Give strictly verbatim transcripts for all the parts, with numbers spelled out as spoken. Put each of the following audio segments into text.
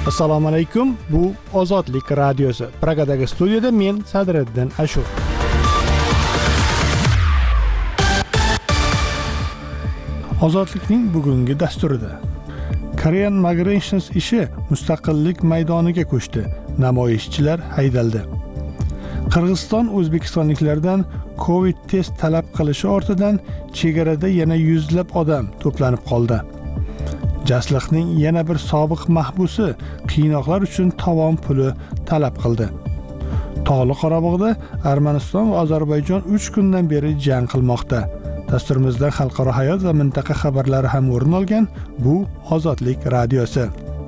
Assalomu alaykum. Bu Ozodlik radiosi. Pragadagi studiyada men Sadriddin Ashur. Ozodlikning bugungi dasturida Korean Migrations ishi mustaqillik maydoniga ko'chdi. Namoyishchilar haydaldi. Qirg'iziston o'zbekistonliklardan Covid test talab qilishi ortidan chegarada yana yuzlab odam to'planib qoldi. Jasliqning yana bir sobiq mahbusi qiynoqlar uchun tovon puli talab qildi. Tog'li Qorabog'da Armaniston va Ozarbayjon uch kundan beri jang qilmoqda. Dasturimizda xalqaro hayot va mintaqa xabarlari ham o'rin olgan. Bu Ozodlik radiosi.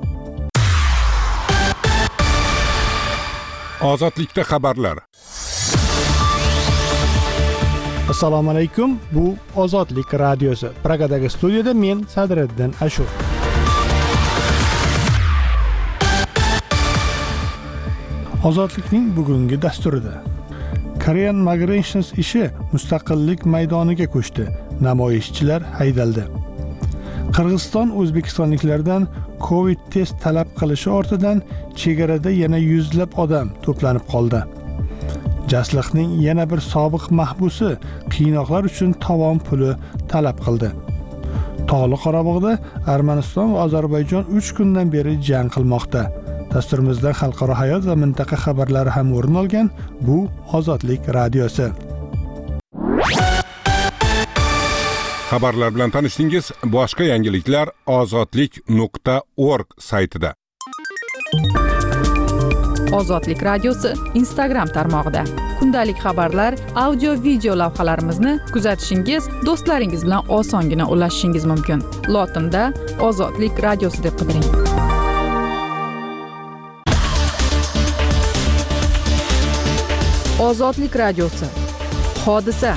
Ozodlikda xabarlar. Assalomu alaykum. Bu Ozodlik radiosi. Pragadagi studiyada men Sadriddin Ashur. Ozodlikning bugungi dasturida Korean Migrations ishi mustaqillik maydoniga ko'chdi. Namoyishchilar haydaldi. Qirg'iziston o'zbekistonliklardan Covid test talab qilishi ortidan chegarada yana yuzlab odam to'planib qoldi. Jasliqning yana bir sobiq mahbusi qiynoqlar uchun tovon puli talab qildi. Tog'li Qorabog'da Armaniston va Ozarbayjon uch kundan beri jang qilmoqda. Dasturimizda xalqaro hayot va mintaqa xabarlari ham o'rin olgan. Bu Ozodlik radiosi. Xabarlar bilan tanishdingiz. Boshqa yangiliklar ozodlik nuqta org saytida. Ozodlik radiosi Instagram tarmog'ida. Kundalik xabarlar, audio video lavhalarimizni kuzatishingiz, do'stlaringiz bilan osongina ulashishingiz mumkin. Lotinda Ozodlik radiosi deb qidiring. Ozodlik radiosi. Hodisa.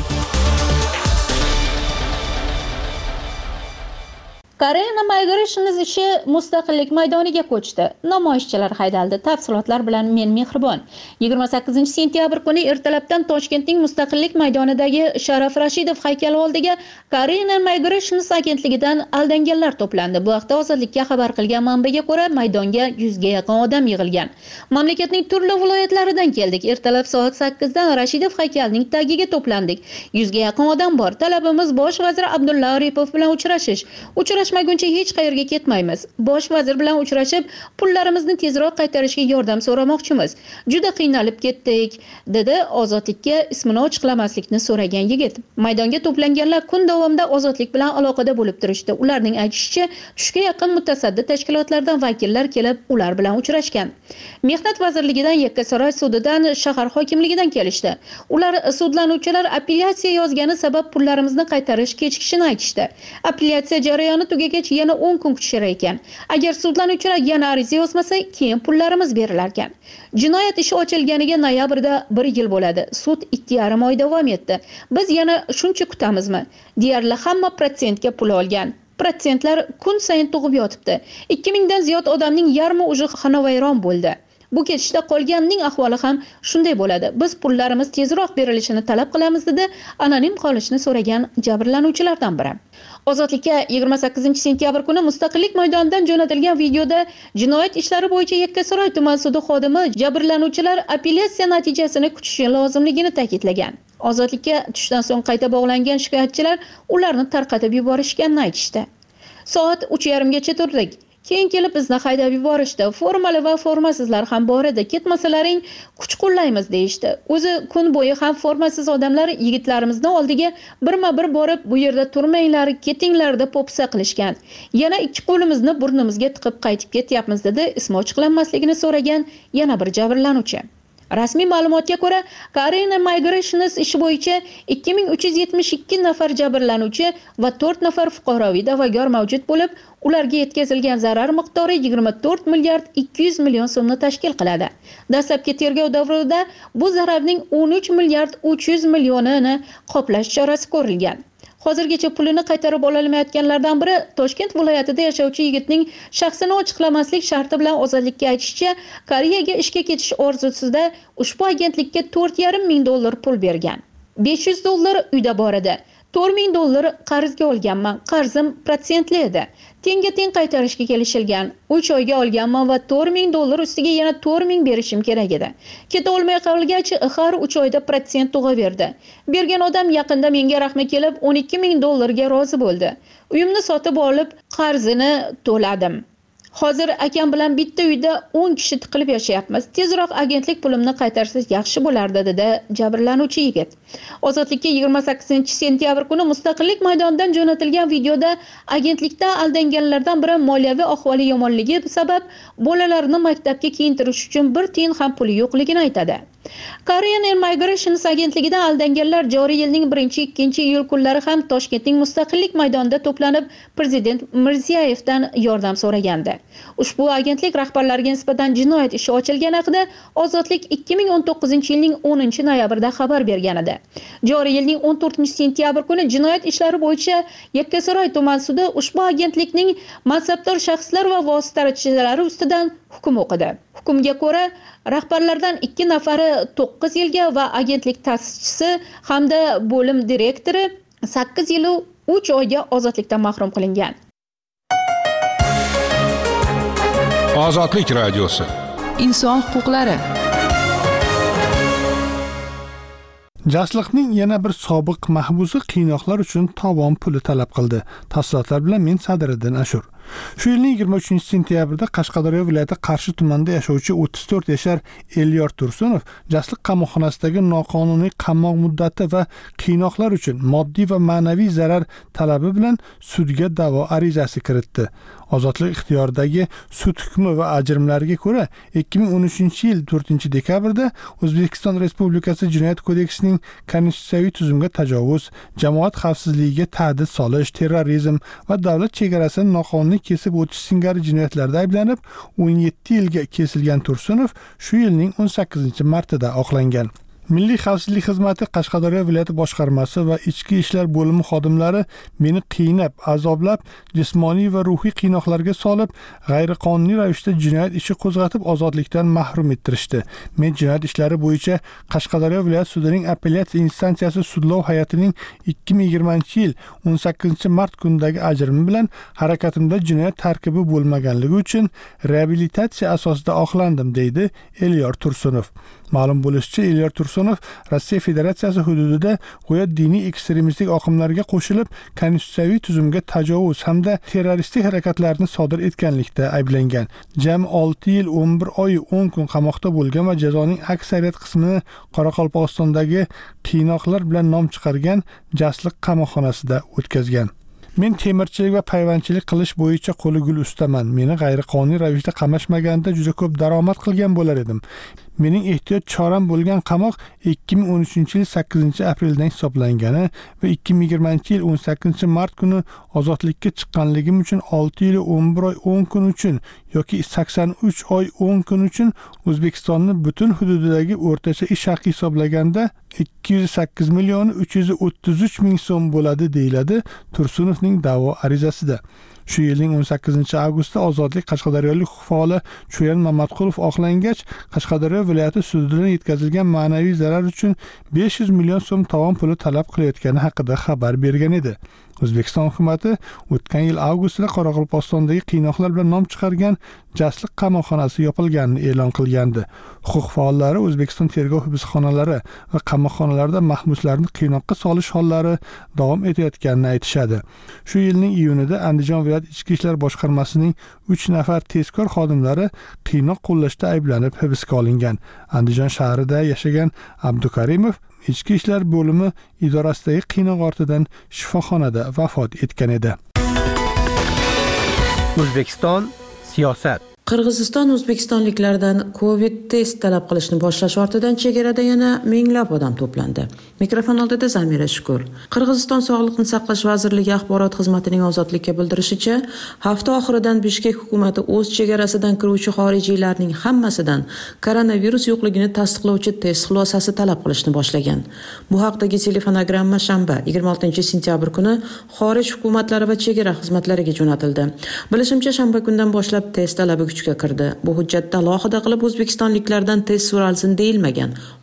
Korean Migrations ishi mustaqillik maydoniga ko'chdi. Namoyishchilar haydaldi. Tafsilotlar bilan men Mehribon. yigirma sakkizinchi sentyabr kuni ertalabdan Toshkentning Mustaqillik maydonidagi Sharaf Rashidov haykali oldiga Korean Migrations agentligidan aldanganlar to'plandi. Bu haqda Ozodlikka xabar qilgan manbaga ko'ra, maydonga yuzga yaqin odam yig'ilgan. Mamlakatning turli viloyatlaridan keldik. Ertalab soat sakkizdan Rashidov haykalining tagiga to'plandik. yuzga yaqin odam bor. Talabimiz bosh vazir Abdulla Aripov bilan uchrashish. Uchrash Maguncha hech qayerga ketmaymiz. Bosh vazir bilan uchrashib, pullarimizni tezroq qaytarishga yordam so'ramoqchimiz. Juda qiynalib ketdik, dedi Ozodlikka ismini ochiqlamaslikni so'ragan yigit. Maydonga to'planganlar kun davomida Ozodlik bilan aloqada bo'lib turishdi. Ularning aytishicha, tushga yaqin mutasaddi tashkilotlardan vakillar kelib, ular bilan uchrashgan. Mehnat vazirligidan, Yakkasaroy sudidan, shahar hokimligidan kelishdi. Ular sudlanuvchilar apellyatsiya yozgani sabab pullarimizni qaytarish kechikishini aytishdi. Apellyatsiya jarayoni tugagach yana o'n kun kutishar ekan. Agar sudlanuvchilar yana ariza yozmasa, keyin pullarimiz berilar ekan. Jinoyat ishi ochilganiga noyabrda bir yil bo'ladi. Sud ikki yarim oy davom etdi. Biz yana shuncha kutamizmi? Deyarli hamma protsentga pul olgan. Protsentlar kun sayin tug'ib yotibdi. ikki mingdan ziyod odamning yarmi uje xonavayron bo'ldi. Bu ketishda qolganning ahvoli ham shunday bo'ladi. Biz pullarimiz tezroq berilishini talab qilamiz, dedi anonim qolishni so'ragan jabrlanuvchilardan biri. Ozodlikka yigirma sakkizinchi sentyabr kuni Mustaqillik maydonidan jo'natilgan videoda jinoyat ishlari bo'yicha Yakkasaroy tuman sudi xodimi jabrlanuvchilar apellyatsiya natijasini kutishi lozimligini ta'kidlagan. Ozodlikka tushdan so'ng qayta bog'langan shikoyatchilar ularni tarqatib yuborishganini aytishdi. Soat uch yarim gacha turdik. Keyin kelib bizni haydab yuborishdi. Formali va formasizlar ham bor edi. Ketmasalaring kuch qo'llaymiz deyishdi. O'zi kun bo'yi ham formasiz odamlar yigitlarimizni oldiga birma-bir borib, bu yerda turmanglar, ketinglar deb po'pisa qilishgan. Yana ikki qo'limizni burnimizga tiqib qaytib ketyapmiz, dedi ismi ochiqlanmasligini so'ragan yana bir jabrlanuvchi. Rasmiy ma'lumotga ko'ra, Korean Migrations ishi bo'yicha ikki ming uch yuz yetmish ikki nafar jabrlanuvchi va to'rt nafar fuqaroviy da'vogar mavjud bo'lib, ularga yetkazilgan zarar miqdori yigirma to'rt milliard ikki yuz million so'mni tashkil qiladi. Dastlabki tergov davrida bu zararning o'n uch milliard uch yuz millionini qoplash chorasi ko'rilgan. Hozirgacha pulini qaytarib ololmayotganlardan biri Toshkent viloyatida yashovchi yigitning shaxsini ochiqlamaslik sharti bilan Ozodlikka aytishicha, Koreyaga ishga ketish orzusida ushbu agentlikka to'rt yarim ming dollar pul bergan. besh yuz dollar uyda bor edi. to'rt ming dollar qarzga olganman. Qarzim protsentli edi. Tenga teng qaytarishga kelishilgan. uch oyga olganman va to'rt ming dollar ustiga yana to'rt ming berishim kerak edi. Keta olmay qolgach, har uch oyda protsent tug'averdi. Bergan odam yaqinda menga rahmi kelib o'n ikki ming dollarga rozi bo'ldi. Uyimni sotib olib, qarzini to'ladim. Hozir akam bilan bitta uyda o'n kishi tiqilib yashayapmiz. Tezroq agentlik pulimni qaytarsangiz yaxshi bo'lardi, dedi jabrlanuvchi yigit. Ozodlikka yigirma sakkizinchi sentyabr kuni Mustaqillik maydonidan jo'natilgan videoda agentlikda aldanganlardan biri moliyaviy ahvoli yomonligi sabab bolalarini maktabga kiyintirish uchun bir tiyin ham puli yo'qligini aytadi. Korean Air Migrations agentligida aldanganlar joriy yilning birinchi ikkinchi iyul kunlari ham Toshkentning Mustaqillik maydonida to'planib Prezident Mirziyoyevdan yordam so'ragandi. Ushbu agentlik rahbarlariga nisbatan jinoyat ishi ochilgani haqida Ozodlik ikki ming o'n to'qqizinchi yilning o'ninchi noyabrida xabar bergan edi. Joriy yilning o'n to'rtinchi sentyabr kuni jinoyat ishlari bo'yicha Yakkasaroy tuman sudi ushbu agentlikning mansabdor shaxslar va vositalari ustidan hukm o'qidi. Hukmga ko'ra, rahbarlardan ikki nafari to'qqiz yilga va agentlik ta'sischisi hamda bo'lim direktori sakkiz yil uch oyga ozodlikdan mahrum qilingan. Ozodlik radiosi. Inson huquqlari. Jasliqning yana bir sobiq mahbusi qiynoqlar uchun tovon puli talab qildi. Tafsilotlar bilan men Sadriddin Ashur. Shu yilning yigirma uchinchi sentyabrida Qashqadaryo viloyati Qarshi tumanida yashovchi o'ttiz to'rt yashar Elyor Tursunov Jasliq qamoqxonasidagi noqonuniy qamoq muddati va qiynoqlar uchun moddiy va ma'naviy zarar talabi bilan sudga da'vo arizasi kiritdi. Ozodlik ixtiyoridagi sud hukmi va ajrimlariga ko'ra ikki ming o'n uchinchi yil to'rtinchi dekabrda O'zbekiston Respublikasi Jinoyat kodeksining konstitutsiyaviy tuzumga tajovuz, jamoat xavfsizligiga tahdid solish, terrorizm va davlat chegarasini noqonuniy kesib o'tish singari jinoyatlarda ayblanib o'n yetti yilga kesilgan Tursunov shu yilning o'n sakkizinchi martida oqlangan. Milliy xavfsizlik xizmati Qashqadaryo viloyati boshqarmasi va ichki ishlar bo'limi xodimlari meni qiynab, azoblab, jismoniy va ruhiy qiynoqlarga solib, g'ayriqonuniy ravishda jinoyat ishi qo'zg'atib ozodlikdan mahrum ettirishdi. Men jinoyat ishlari bo'yicha Qashqadaryo viloyat sudining apellyatsiya instansiyasi sudlov hay'atining ikki ming yigirmanchi yil o'n sakkizinchi mart kunidagi ajrimi bilan harakatimda jinoyat tarkibi bo'lmaganligi uchun reabilitatsiya asosida oqlandim, deydi Elyor Tursunov. Ma'lum bo'lishicha, Elyor Tursunov Rossiya Federatsiyasi hududida go'yo diniy ekstremistik oqimlarga qo'shilib, konstitutsiyaviy tuzumga tajovuz hamda terroristik harakatlarni sodir etganlikda ayblangan. Jami olti yil o'n bir oy o'n kun qamoqda bo'lgan va jazoning aksariyat qismini Qoraqalpog'istondagi qiynoqlar bilan nom chiqargan Jasliq qamoqxonasida o'tkazgan. Men temirchilik va payvandchilik qilish bo'yicha qo'li gul ustaman. Meni g'ayriqonuniy ravishda qamashmaganda juda ko'p daromad qilgan bo'lar edim. Mening ehtiyot choram bo'lgan qamoq ikki ming o'n uchinchi yil sakkizinchi apreldan hisoblangani va ikki ming yigirmanchi yil o'n sakkizinchi mart kuni ozodlikka chiqqanligim uchun olti yil o'n bir oy o'n kun uchun yoki sakson uch oy o'n kun uchun O'zbekistonning butun hududidagi o'rtacha ish haqi hisoblaganda ikki yuz sakkiz million uch yuz o'ttiz uch ming so'm bo'ladi, deyiladi Tursunovning da'vo arizasida. Shu yilning o'n sakkizinchi avgustda ozodlik qashqadaryolik huquq faoli Cho'yan Mamatqulov oqlangach, Qashqadaryo viloyati sudidan yetkazilgan ma'naviy zarar uchun besh yuz million so'm tovon puli talab qilayotgani haqida xabar bergan edi. O'zbekiston hukumatı o'tgan yil avgustda Qoraqalpog'istondagi qiynoqlar bilan nom chiqargan Jasliq qamoqxonasi yopilganini e'lon qilgandi. Huquq faollari O'zbekiston tergov hibsxonalari va qamoqxonalarda mahbuslarni qiynoqqa solish hollari davom etayotganini aytishadi. Shu yilning iyunida Andijon viloyat ichki ishlar boshqarmasining uch nafar tezkor xodimlari qiynoq qo'llashda ayblanib hibsga olingan. Andijon shahrida yashagan Abdukarimov Ichki ishlar bo'limi idorasidagi qiynoq ortidan shifoxonada vafot etgan edi. O'zbekiston siyosat. Qirg'iziston o'zbekistonliklardan Covid test talab qilishni boshlash ortidan chegarada yana minglab odam to'plandi. Mikrofon oldida Zamira Shukur. Qirg'iziston Sog'liqni saqlash vazirligi axborot xizmatining Ozodlikka bildirishicha, hafta oxiridan Bishkek hukumatı o'z chegarasidan kiruvchi xorijiylarning hammasidan koronavirus yo'qligini tasdiqlovchi test xulosasi talab qilishni boshlagan. Bu haqdagi telefonogramma shanba yigirma oltinchi sentyabr kuni xorij hukumatlari va chegara xizmatlariga jo'natildi. Bilishimcha, shanba kundan boshlab test talabi kuchga kirdi. Bu hujjatda alohida qilib o'zbekistonliklardan test so'ralsin deyilmagan.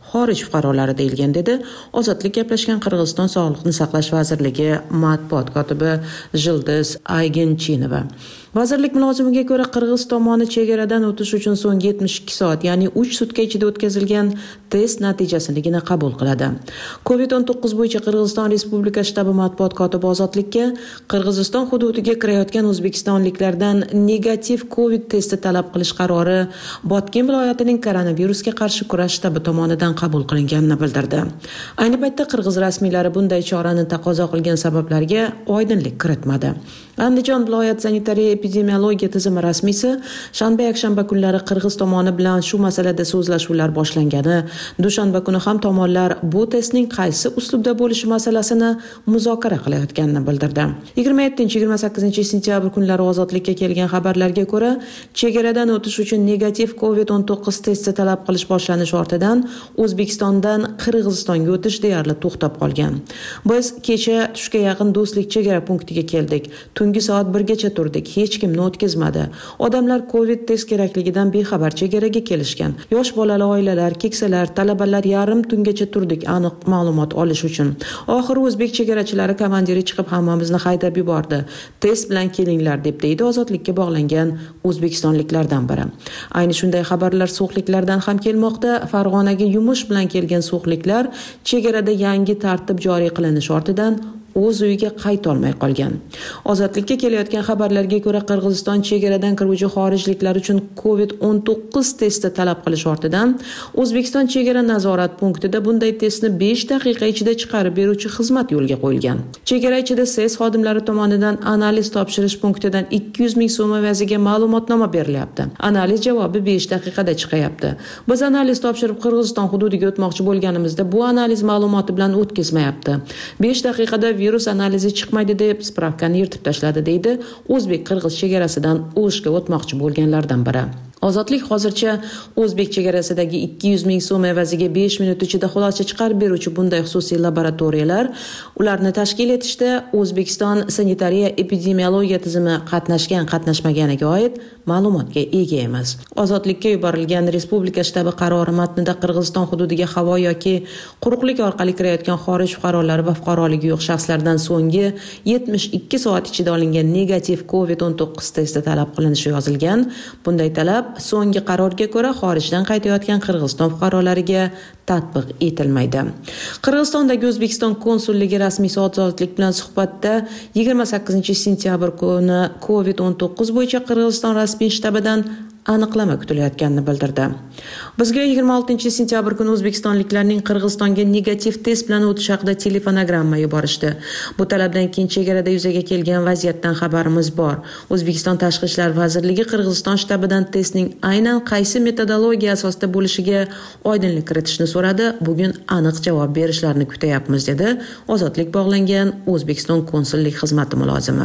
xorij fuqarolari deyilgan, dedi Ozodlik gaplashgan Qirg'iziston Sog'liqni saqlash vazirligi matbuot kotibi Jildiz Aygenchinova. Vazirlik mulozimiga ko'ra, Qirg'iz tomoni chegaradan o'tish uchun so'nggi yetmish ikki soat, ya'ni uch sutka ichida o'tkazilgan test natijasinigina qabul qiladi. covid o'n to'qqiz bo'yicha Qirg'iziston Respublika shtabi matbuot kotibi Ozodlikka Qirg'iziston hududiga kirayotgan o'zbekistonliklardan negativ Covid testi talab qilish qarori Botken viloyatining koronavirusga qarshi kurash shtabi tomonidan qabul qilinganini bildirdi. Ayni paytda Qirg'iz rasmiylari bunday chorani taqozo qilgan sabablarga oydinlik kiritmadi. Andijon viloyat sanitariya epidemiologiya tizimi rasmiysi shanba yakshanba kunlari Qirg'iz tomoni bilan shu masalada so'zlashuvlar boshlangani, dushanba kuni ham tomonlar bu testning qaysi uslubda bo'lishi masalasini muzokara qilayotganini bildirdi. yigirma yettinchi yigirma sakkizinchi sentyabr kunlari Ozodlikka kelgan xabarlarga ko'ra, chegaradan o'tish uchun negativ covid o'n to'qqiz testi talab qilish boshlanishi ortidan O'zbekistondan Qirg'izistonga o'tish deyarli to'xtab qolgan. Biz kecha tushga yaqin Do'stlik chegara punktiga keldik. Tungi soat birgacha turdik. Hech kimni o'tkazmadi. Odamlar Covid test kerakligidan bexabar chegaraga kelishgan. Yosh bolali oilalar, keksalar, talabalar yarim tungacha turdik aniq ma'lumot olish uchun. Oxiri o'zbek chegarachilari komandiri chiqib hammamizni haydab yubordi. Test bilan kelinglar deb deydi Ozodlikka bog'langan o'zbekistonliklardan biri. Ayni shunday xabarlar so'xliklardan ham kelmoqda. Farg'onaga yumush bilan kelgan so'xliklar chegarada yangi tartib joriy qilinish ortidan o'z uyiga qayta olmay qolgan. Ozodlikka kelayotgan xabarlarga ko'ra, Qirg'iziston chegaradan kiruvchi xorijliklar uchun covid o'n to'qqiz testi talab qilish ortidan O'zbekiston chegara nazorat punktida bunday testni besh daqiqa ichida chiqarib beruvchi xizmat yo'lga qo'yilgan. Chegara ichida S E S xodimlari tomonidan analiz topshirish punktidan ikki yuz ming so'm evaziga ma'lumotnoma berilyapti. Analiz javobi besh daqiqada chiqayapti. Biz analiz topshirib Qirg'iziston hududiga o'tmoqchi bo'lganimizda bu analiz ma'lumoti bilan o'tkazmayapti. besh daqiqada virus analizi chiqmaydi deb spravkani yirtib tashladi, deydi o'zbek-qirg'iz chegarasidan o'shga o'tmoqchi bo'lganlardan biri. Ozodlik hozircha o'zbek chegarasidagi ikki yuz ming so'm evaziga besh minut ichida xulosa chiqarib beruvchi bunday xususiy laboratoriyalar, ularni tashkil etishda O'zbekiston sanitariya epidemiologiya tizimi qatnashgan qatnashmaganiga oid ma'lumotga ega emas. Ozodlikka yuborilgan Respublika shtabi qarori matnida Qirg'iziston hududiga havo yoki quruqlik orqali kirayotgan xorij fuqarolari va fuqaroligi yo'q shaxslardan so'nggi yetmish ikki soat ichida olingan negativ covid o'n to'qqiz testi talab qilinishi yozilgan. Bunday talab so'nggi qarorga ko'ra xorijdan qaytayotgan Qirg'iziston fuqarolariga tatbiq etilmaydi. Qirg'izistondagi O'zbekiston konsulligi rasmiy Ozodlik bilan suhbatda yigirma sakkizinchi sentyabr kuni covid o'n to'qqiz bo'yicha Qirg'iziston rasmiy shtabidan aniqlama kutilayotganini bildirdi. Bizga yigirma oltinchi sentyabr kuni o'zbekistonliklarning Qirg'izistonga negativ test bilan o'tish haqida telefonogramma yuborishdi. Bu talabdan keyin chegarada yuzaga kelgan vaziyatdan xabarimiz bor. O'zbekiston Tashqi ishlar vazirligi Qirg'iziston shtabidan testning aynan qaysi metodologiya asosida bo'lishiga oydinlik kiritishni so'radi. Bugun aniq javob berishlarini kutayapmiz, dedi Ozodlik bog'langan O'zbekiston konsullik xizmati mulozimi.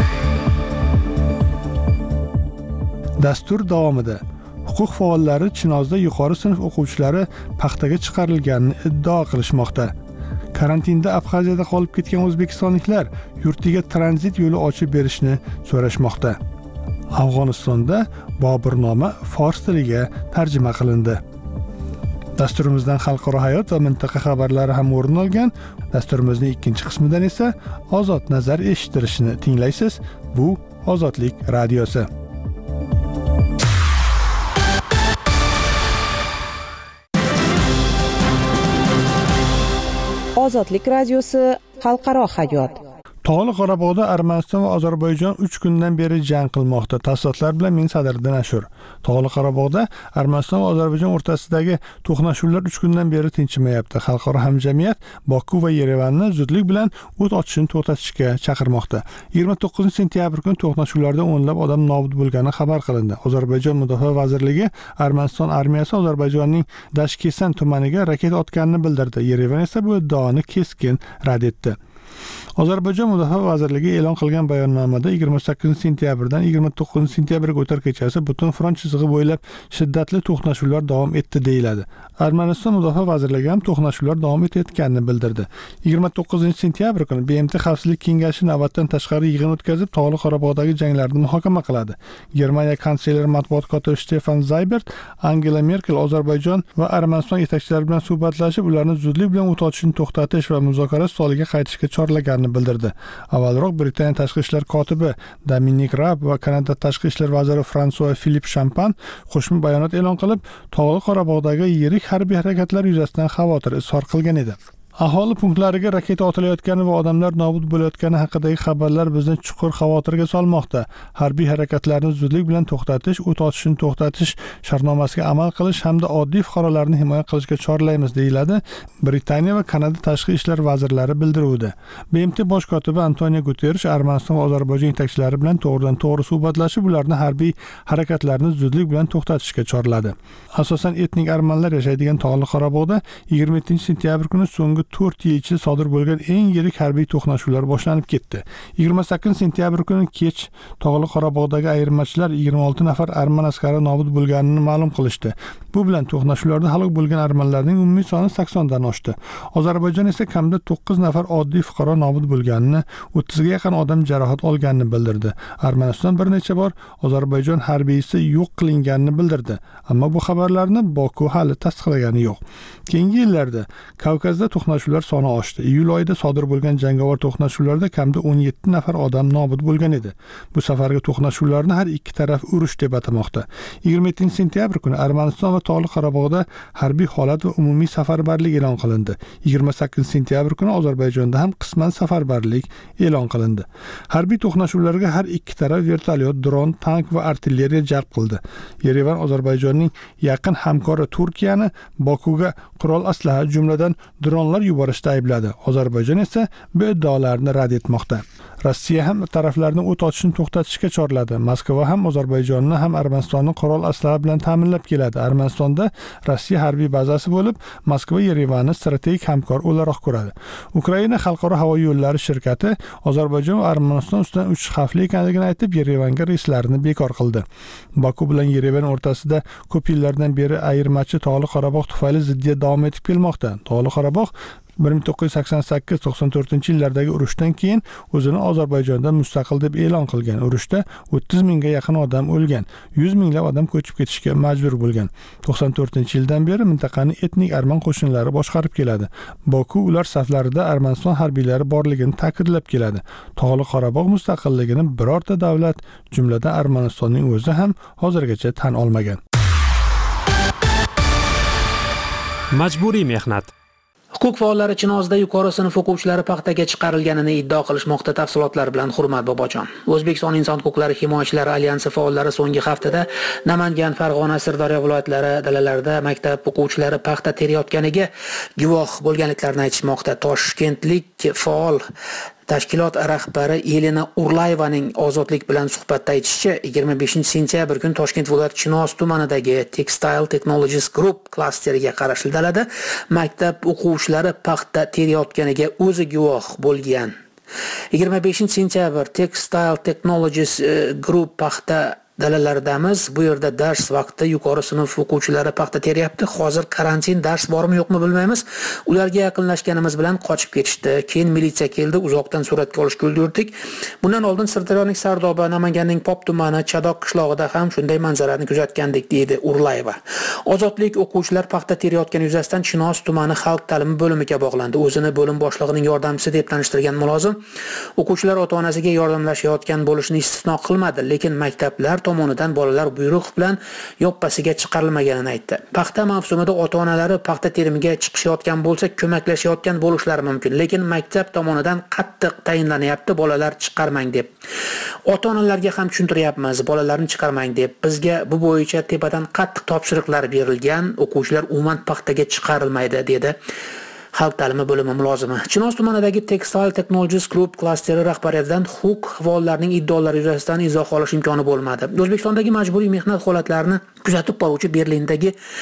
Dastur davomida huquq faollari Chinozda yuqori sinf o'quvchilari paxtaga chiqarilganini iddao qilishmoqda. Karantinda Abxaziyada qolib ketgan o'zbekistonliklar yurtiga tranzit yo'li ochib berishni so'rashmoqda. Afg'onistonda Boburnoma fors tiliga tarjima qilindi. Dasturimizdan xalqaro hayot va mintaqa xabarlari ham o'rin olgan. Dasturimizning ikkinchi qismidan esa ozod nazar eshittirishni tinglaysiz. Bu Ozodlik radiosi. Ozodlik radiosi xalqaro hayot. Tog'li Qorabog'da Armaniston va Ozarbayjon uch kundan beri jang qilmoqda. Tafsilotlar bilan men Sadriddin Ashur. Tog'li Qorabog'da Armaniston va Ozarbayjon o'rtasidagi to'qnashuvlar uch kundan beri tinchimayapti. Xalqaro hamjamiyat Boku va Yerevanni zudlik bilan o't ochishni to'xtatishga chaqirmoqda. yigirma to'qqizinchi sentyabr kuni to'qnashuvlarda o'nlab odam nobud bo'lgani xabar qilindi. Ozarbayjon Mudofaa vazirligi Armaniston armiyasi Ozarbayjonning Dashkesan tumaniga raketa otganini bildirdi. Yerevan esa bu iddaoni keskin rad etdi. Ozarbayjon Mudofaa vazirligi e'lon qilgan bayonnomada yigirma sakkizinchi sentyabrdan yigirma to'qqizinchi sentyabrga o'tar kechasi butun front chizig'i bo'ylab shiddatli to'qnashuvlar davom etdi deyiladi. Armaniston Mudofaa vazirligi ham to'qnashuvlar davom etayotganini bildirdi. yigirma to'qqizinchi sentyabr kuni B M T Xavfsizlik kengashi navbatdan tashqari yig'in o'tkazib, Tog'li Qorabog'dagi janglarni muhokama qiladi. Germaniya kansleri matbuot kotibi Stefan Zaybert Angela Merkel Ozarbayjon va Armaniston yetakchilari bilan suhbatlashib, ularni zudlik bilan o't ochishni to'xtatish va muzokara stoliga qaytishga chorlaganini bildirdi. Avvalroq Britaniya tashqi ishlar kotibi Dominic Raab va Kanada tashqi ishlar vaziri François Philippe Champagne qo'shma bayonot e'lon qilib, Tog'li Qorabog'dagi yirik harbiy harakatlar yuzasidan xavotir izhor qilgan edi. Aholi punktlariga raketa otilayotgani va odamlar nobud bo'layotgani haqidagi xabarlar bizni chuqur xavotirga solmoqda. Harbiy harakatlarni zudlik bilan to'xtatish, o't ochishni to'xtatish shartnomasiga amal qilish hamda oddiy fuqarolarni himoya qilishga chorlaymiz, deyiladi Britaniya va Kanada tashqi ishlar vazirlari bildiruvida. B M T bosh kotibi Antonio Guterres Armaniston va Ozarbayjon yetakchilari bilan to'g'ridan-to'g'ri suhbatlashib, ularni harbiy harakatlarni zudlik bilan to'xtatishga chorladi. Asosan etnik armanlar yashaydigan Tog'li Qorabog'da yigirma yettinchi sentyabr kuni so'nggi to'rt yil ichida sodir bo'lgan eng yirik harbiy to'qnashuvlar boshlanib ketdi. yigirma sakkizinchi sentyabr kuni kech Tog'li Qorabog'dagi ayirmachilar yigirma olti nafar arman askari nobud bo'lganini ma'lum qilishdi. Bu bilan to'qnashuvlarda halok bo'lgan armanlarning umumiy soni sakson dan oshdi. Ozarbayjon esa kamida to'qqiz nafar oddiy fuqaro nobud bo'lganini, o'ttizga yaqin odam jarohat olganini bildirdi. Armaniston bir necha bor Ozarbayjon harbiysi yo'q qilinganini bildirdi, ammo bu xabarlarni Boku hali tasdiqlagani yo'q. Keyingi yillarda Kavkazda to'qnashuvlar soni oshdi. Iyul oyida sodir bo'lgan jangovar to'qnashuvlarda kamida o'n yetti nafar odam nobud bo'lgan edi. Bu safargi to'qnashuvlarni har ikki taraf urush deb atamoqda. yigirma yettinchi sentyabr kuni Armaniston va Tog'li Qorabog'da harbiy holat va umumiy safarbarlik e'lon qilindi. yigirma sakkizinchi sentyabr kuni Ozarbayjonda ham qisman safarbarlik e'lon qilindi. Harbiy to'qnashuvlarga har ikki taraf vertolyot, dron, tank va artilleriya jalb qildi. Yerevan Ozarbayjonning yaqin hamkori Turkiyani Bokuga qurol aslaha, jumladan dronlar yuborishda aybladi. Ozarbayjon esa bu iddaolarni rad etmoqda. Rossiya ham taraflarni o't ochishni to'xtatishga chorladi. Moskva ham Ozarbayjonni ham Armanistonni qurol aslaha bilan ta'minlab keladi. Armanistonda Rossiya harbiy bazasi bo'lib, Moskva Yerevanni strategik hamkor o'laroq ko'radi. Ukraina xalqaro havo yo'llari shirkati Ozarbayjon va Armaniston ustidan uchish xavfli ekanligini aytib, Yerevanga reyslarni bekor qildi. Baku bilan Yerevan o'rtasida ko'p yillardan beri ayirmachi Tog'li Qorabog' tufayli ziddiyat davom etib kelmoqda. Tog'li Qorabog' bir ming to'qqiz yuz sakson sakkiz to'qson to'rtinchi yillardagi urushdan keyin o'zini Ozarbayjonda mustaqil deb e'lon qilgan. Urushda o'ttiz mingga yaqin odam o'lgan, yuz minglab odam ko'chib ketishga majbur bo'lgan. to'qson to'rtinchi yildan beri mintaqani etnik arman qo'shinlari boshqarib keladi. Boku ular saflarida Armaniston harbiylari borligini ta'kidlab keladi. Tog'li Qorabog' mustaqilligini birorta davlat, jumladan Armanistonning o'zi ham hozirgacha tan olmagan. Majburiy mehnat. Huquq faollari Chinozda yuqori sinf o'quvchilari paxtaga chiqarilganini iddao qilishmoqda. Tafsilotlar bilan Hurmat Bobojon. O'zbekiston Inson huquqlari himoyachilari alyansi faollari so'nggi haftada Namangan, Farg'ona, Sirdaryo viloyatlari dalalarida maktab o'quvchilari paxta terayotganiga guvoh bo'lganliklarini aytishmoqda. Toshkentlik faol tashkilot rahbari Elena Urlayevaning Ozodlik bilan suhbatda aytishicha, yigirma beshinchi sentyabr kuni Toshkent viloyati Chinoz tumanidagi Textile Technologies Group klasteriga qarashli dalada maktab o'quvchilari paxta terayotganiga o'zi guvoh bo'lgan. yigirma beshinchi sentyabr Textile Technologies Group paxta dalalaridamiz. Bu yerda dars vaqtida yuqori sinf o'quvchilari paxta teryapti. Hozir karantin, dars bormi yo'qmi bilmaymiz. Ularga yaqinlashganimiz bilan qochib ketishdi. Keyin militsiya keldi, uzoqdan suratga olishga ulgurdik. Bundan oldin Sirdaryoning Sardoba, Namanganning Pop tumani, Chadoq qishlog'ida ham shunday manzarani kuzatgandik, deydi Urlayeva. Ozodlik o'quvchilar paxta terayotgani yuzasidan Chinoz tumani xalq ta'limi bo'limiga bog'landi. O'zini bo'lim boshlig'ining yordamchisi deb tanishtirgan mulozim o'quvchilar ota-onasiga yordamlashayotgan bo'lishini istisno qilmadi, lekin maktablar tomonidan bolalar buyruq bilan yoppasiga chiqarilmaganini aytdi. Paxta mavsumida ota-onalari paxta terimiga chiqishayotgan bo'lsa, ko'maklashayotgan bo'lishlari mumkin, lekin maktab tomonidan qattiq tayinlanyapti bolalar chiqarmang deb. Ota-onalarga ham tushuntiryapmiz, bolalarni chiqarmang deb. Bizga bu bo'yicha tepadan qattiq topshiriqlar berilgan, o'quvchilar umuman paxtaga chiqarilmaydi, dedi Xalq ta'limi bo'limi mulozimi. Chinoz tumanidagi Textile Technologies Group klasteri rahbariyatidan huquq faollarining iddaolari yuzasidan izoh olish imkoni bo'lmadi. O'zbekistondagi majburiy mehnat holatlarini kuzatib boruvchi Berlindagi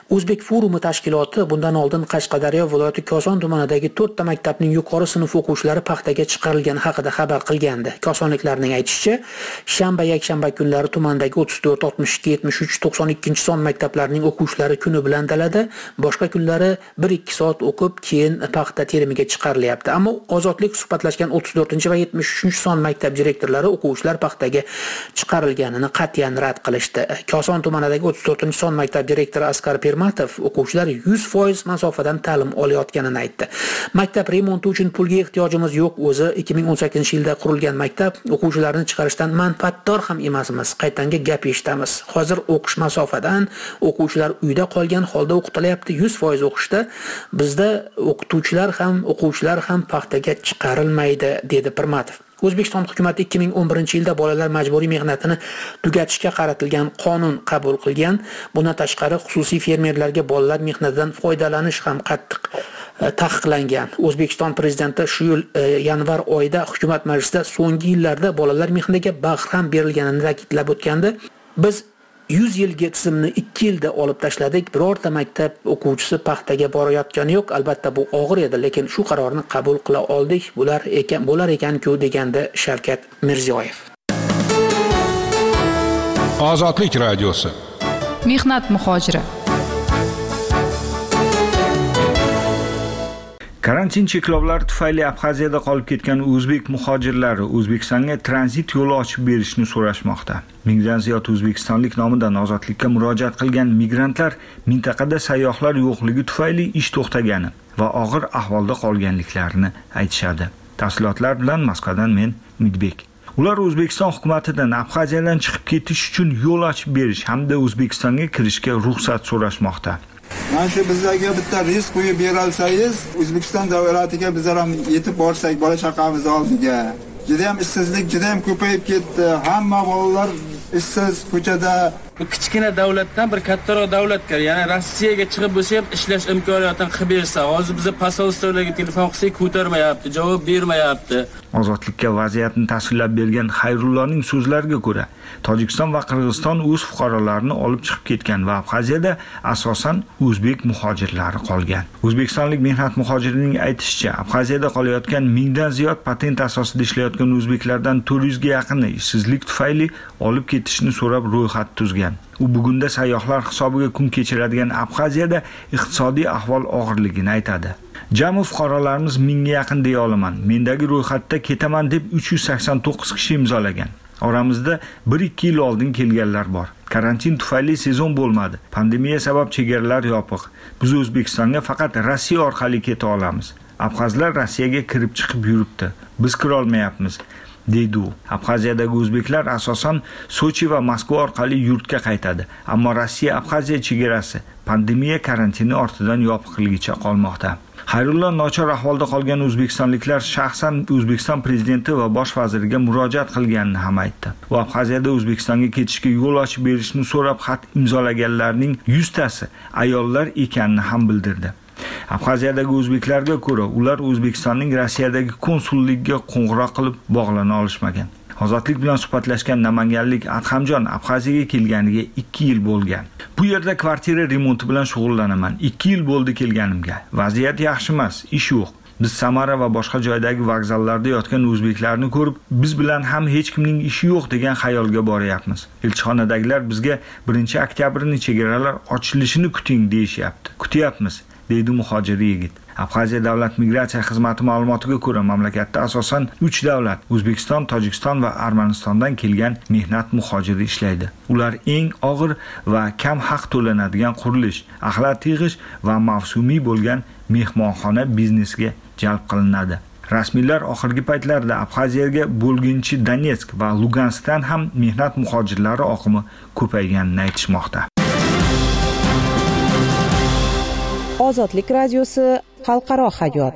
O'zbek forumi tashkiloti bundan oldin Qashqadaryo viloyati Koson tumanidagi to'rtta maktabning yuqori sinf o'quvchilari paxtaga chiqarilgani haqida xabar qilgandi. Kosonliklarning aytishicha, shanba yakshanba kunlari tumandagi o'ttiz to'rt, oltmish ikki, yetmish uch, to'qson ikkinchi son maktablarining o'quvchilari kuni bilan dalada, boshqa kunlari bir ikki soat o'qib, keyin paxta terimiga chiqarilyapti. Ammo Ozodlik suhbatlashgan o'ttiz to'rtinchi va yetmish uchinchi son maktab direktorlari o'quvchilar paxtaga chiqarilganini qat'iyan rad qilishdi. Koson tumanidagi o'ttiz to'rtinchi son maktab direktori Askar Permatov o'quvchilar yuz foiz masofadan ta'lim olayotganini aytdi. Maktab remonti uchun pulga ehtiyojimiz yo'q, o'zi ikki ming o'n sakkizinchi yilda qurilgan maktab, o'quvchilarni chiqarishdan manfaatdor ham emasmiz. Qaytanga gap eshitamiz. Hozir o'qish masofadan, o'quvchilar uyda qolgan holda o'qitilyapti. yuz foiz o'qishda bizda o'qituvchilar ham, o'quvchilar ham paxtaga chiqarilmaydi, dedi Permatov. O'zbekiston hukumatı ikki ming o'n birinchi yilda bolalar majburiy mehnatini tugatishga qaratilgan qonun qabul qilgan. Bundan tashqari xususiy fermerlarga bolalar mehnatidan foydalanish ham qattiq taqiqlangan. O'zbekiston prezidenti shu yil yanvar oyida hukumat majlisida so'nggi yillarda bolalar mehnatiga bag'ram berilganini ta'kidlab o'tgandi. Biz yuz yilga tizimni ikki yilda olib tashladik. Birorta maktab o'quvchisi paxtaga borayotgani yo'q. Albatta bu og'ir edi, lekin shu qarorni qabul qila oldik. Bular ekan, bo'lar ekan-ku, degandi Shavkat Mirziyoyev. Ozodlik radiosi. Mehnat muhojiri. Karantin cheklovlari tufayli Abxaziyada qolib ketgan o'zbek muhojirlari O'zbekistonga tranzit yo'li ochib berishni so'rashmoqda. Mingdan ziyod o'zbekistonlik nomidan ozodlikka murojaat qilgan migrantlar mintaqada sayyohlar yo'qligi tufayli ish to'xtagani va og'ir ahvolda qolganliklarini aytishadi. Tafsilotlar bilan Moskvadan men Midbek. Ular O'zbekiston hukumatidan Abxaziyadan chiqib ketish uchun yo'l ochib berish hamda O'zbekistonga kirishga ruxsat so'rashmoqda. Mana shu bizlarga bitta risk qo'yib beralsangiz, O'zbekiston davlatiga bizlar ham yetib borsak, bola chaqamiz oldiga. Juda ham ishsizlik juda ham ko'payib ketdi. Hamma bolalar ishsiz ko'chada. Bu kichkina davlatdan bir kattaroq davlatga, ya'ni Rossiyaga chiqib bo'lsa ham ishlash imkoniyatini qilib bersa, hozir biz posolstvolarga telefon qilsak ko'tarmayapti, javob bermayapti. Ozodlikka vaziyatni tasvirlab bergan Xayrulloning so'zlariga ko'ra, Tojikiston va Qirg'iziston o'z fuqarolarini olib chiqib ketgan va Abxaziyada asosan o'zbek muhojirlari qolgan. O'zbekistonlik mehnat muhojirining aytishicha, Abxaziyada qolayotgan mingdan ziyod patent asosida ishlayotgan o'zbeklardan to'rt yuz ga yaqini ishsizlik tufayli olib ketishni so'rab ro'yxat tuzgan. U bugunda sayyohlar hisobiga kun kechiradigan Abxaziyada iqtisodiy ahvol og'irligini aytadi. Jami fuqarolarimiz mingga yaqin deya olaman. Mendagi ro'yxatda ketaman deb uch yuz sakson to'qqiz kishi imzolagan. Oramizda bir ikki yil oldin kelganlar bor. Karantin tufayli sezon bo'lmadi. Pandemiya sabab chegaralar yopiq. Biz O'zbekistonga faqat Rossiya orqali keta olamiz. Abxazlar Rossiyaga kirib chiqib yuribdi. Biz kira olmayapmiz, deydi u. Abxaziyadagi o'zbeklar asosan Sochi va Moskva orqali yurtga qaytadi. Ammo Rossiya Abxaziya chegarasi pandemiya karantini ortidan yopiqligicha qolmoqda. Xayrullo nochor ahvolda qolgan o'zbekistonliklar shaxsan O'zbekiston prezidenti va bosh vaziriga murojaat qilganini ham aytdi. Va Abxaziyada O'zbekistonga ketishga yo'l ochib berishni so'rab xat imzolaganlarning yuztasi ayollar ekanini ham bildirdi. Abxaziyadagi o'zbeklarga ko'ra, ular O'zbekistonning Rossiyadagi konsulligiga qo'ng'iroq qilib bog'lana olishmagan. Ozodlik bilan suhbatlashgan namanganlik Adhamjon Abxaziyaga kelganiga ikki yil bo'lgan. Bu yerda kvartira remonti bilan shug'ullanaman. ikki yil bo'ldi kelganimga. Vaziyat yaxshi emas, ish yo'q. Biz Samara va boshqa joydagi vokzallarda yotgan o'zbeklarni ko'rib, biz bilan ham hech kimning ishi yo'q degan xayolga boryapmiz. Elchixonadagilar bizga birinchi oktyabrni chegaralar ochilishini kuting deyishyapti. Kutyapmiz, deydi muhojir yigit. Abxaziya davlat migratsiya xizmati ma'lumotiga ko'ra, mamlakatda asosan uch davlat, O'zbekiston, Tojikiston va Armanistondan kelgan mehnat muhojiri ishlaydi. Ular eng og'ir va kam haq to'lanadigan qurilish, axlat yig'ish va mavsumiy bo'lgan mehmonxona biznesiga jalb qilinadi. Rasmiylar oxirgi paytlarda Abxaziyaga bo'lginchi Donetsk va Luganskdan ham mehnat muhojirlari oqimi ko'payganini aytishmoqda. Ozodlik radiosi xalqaro hayot.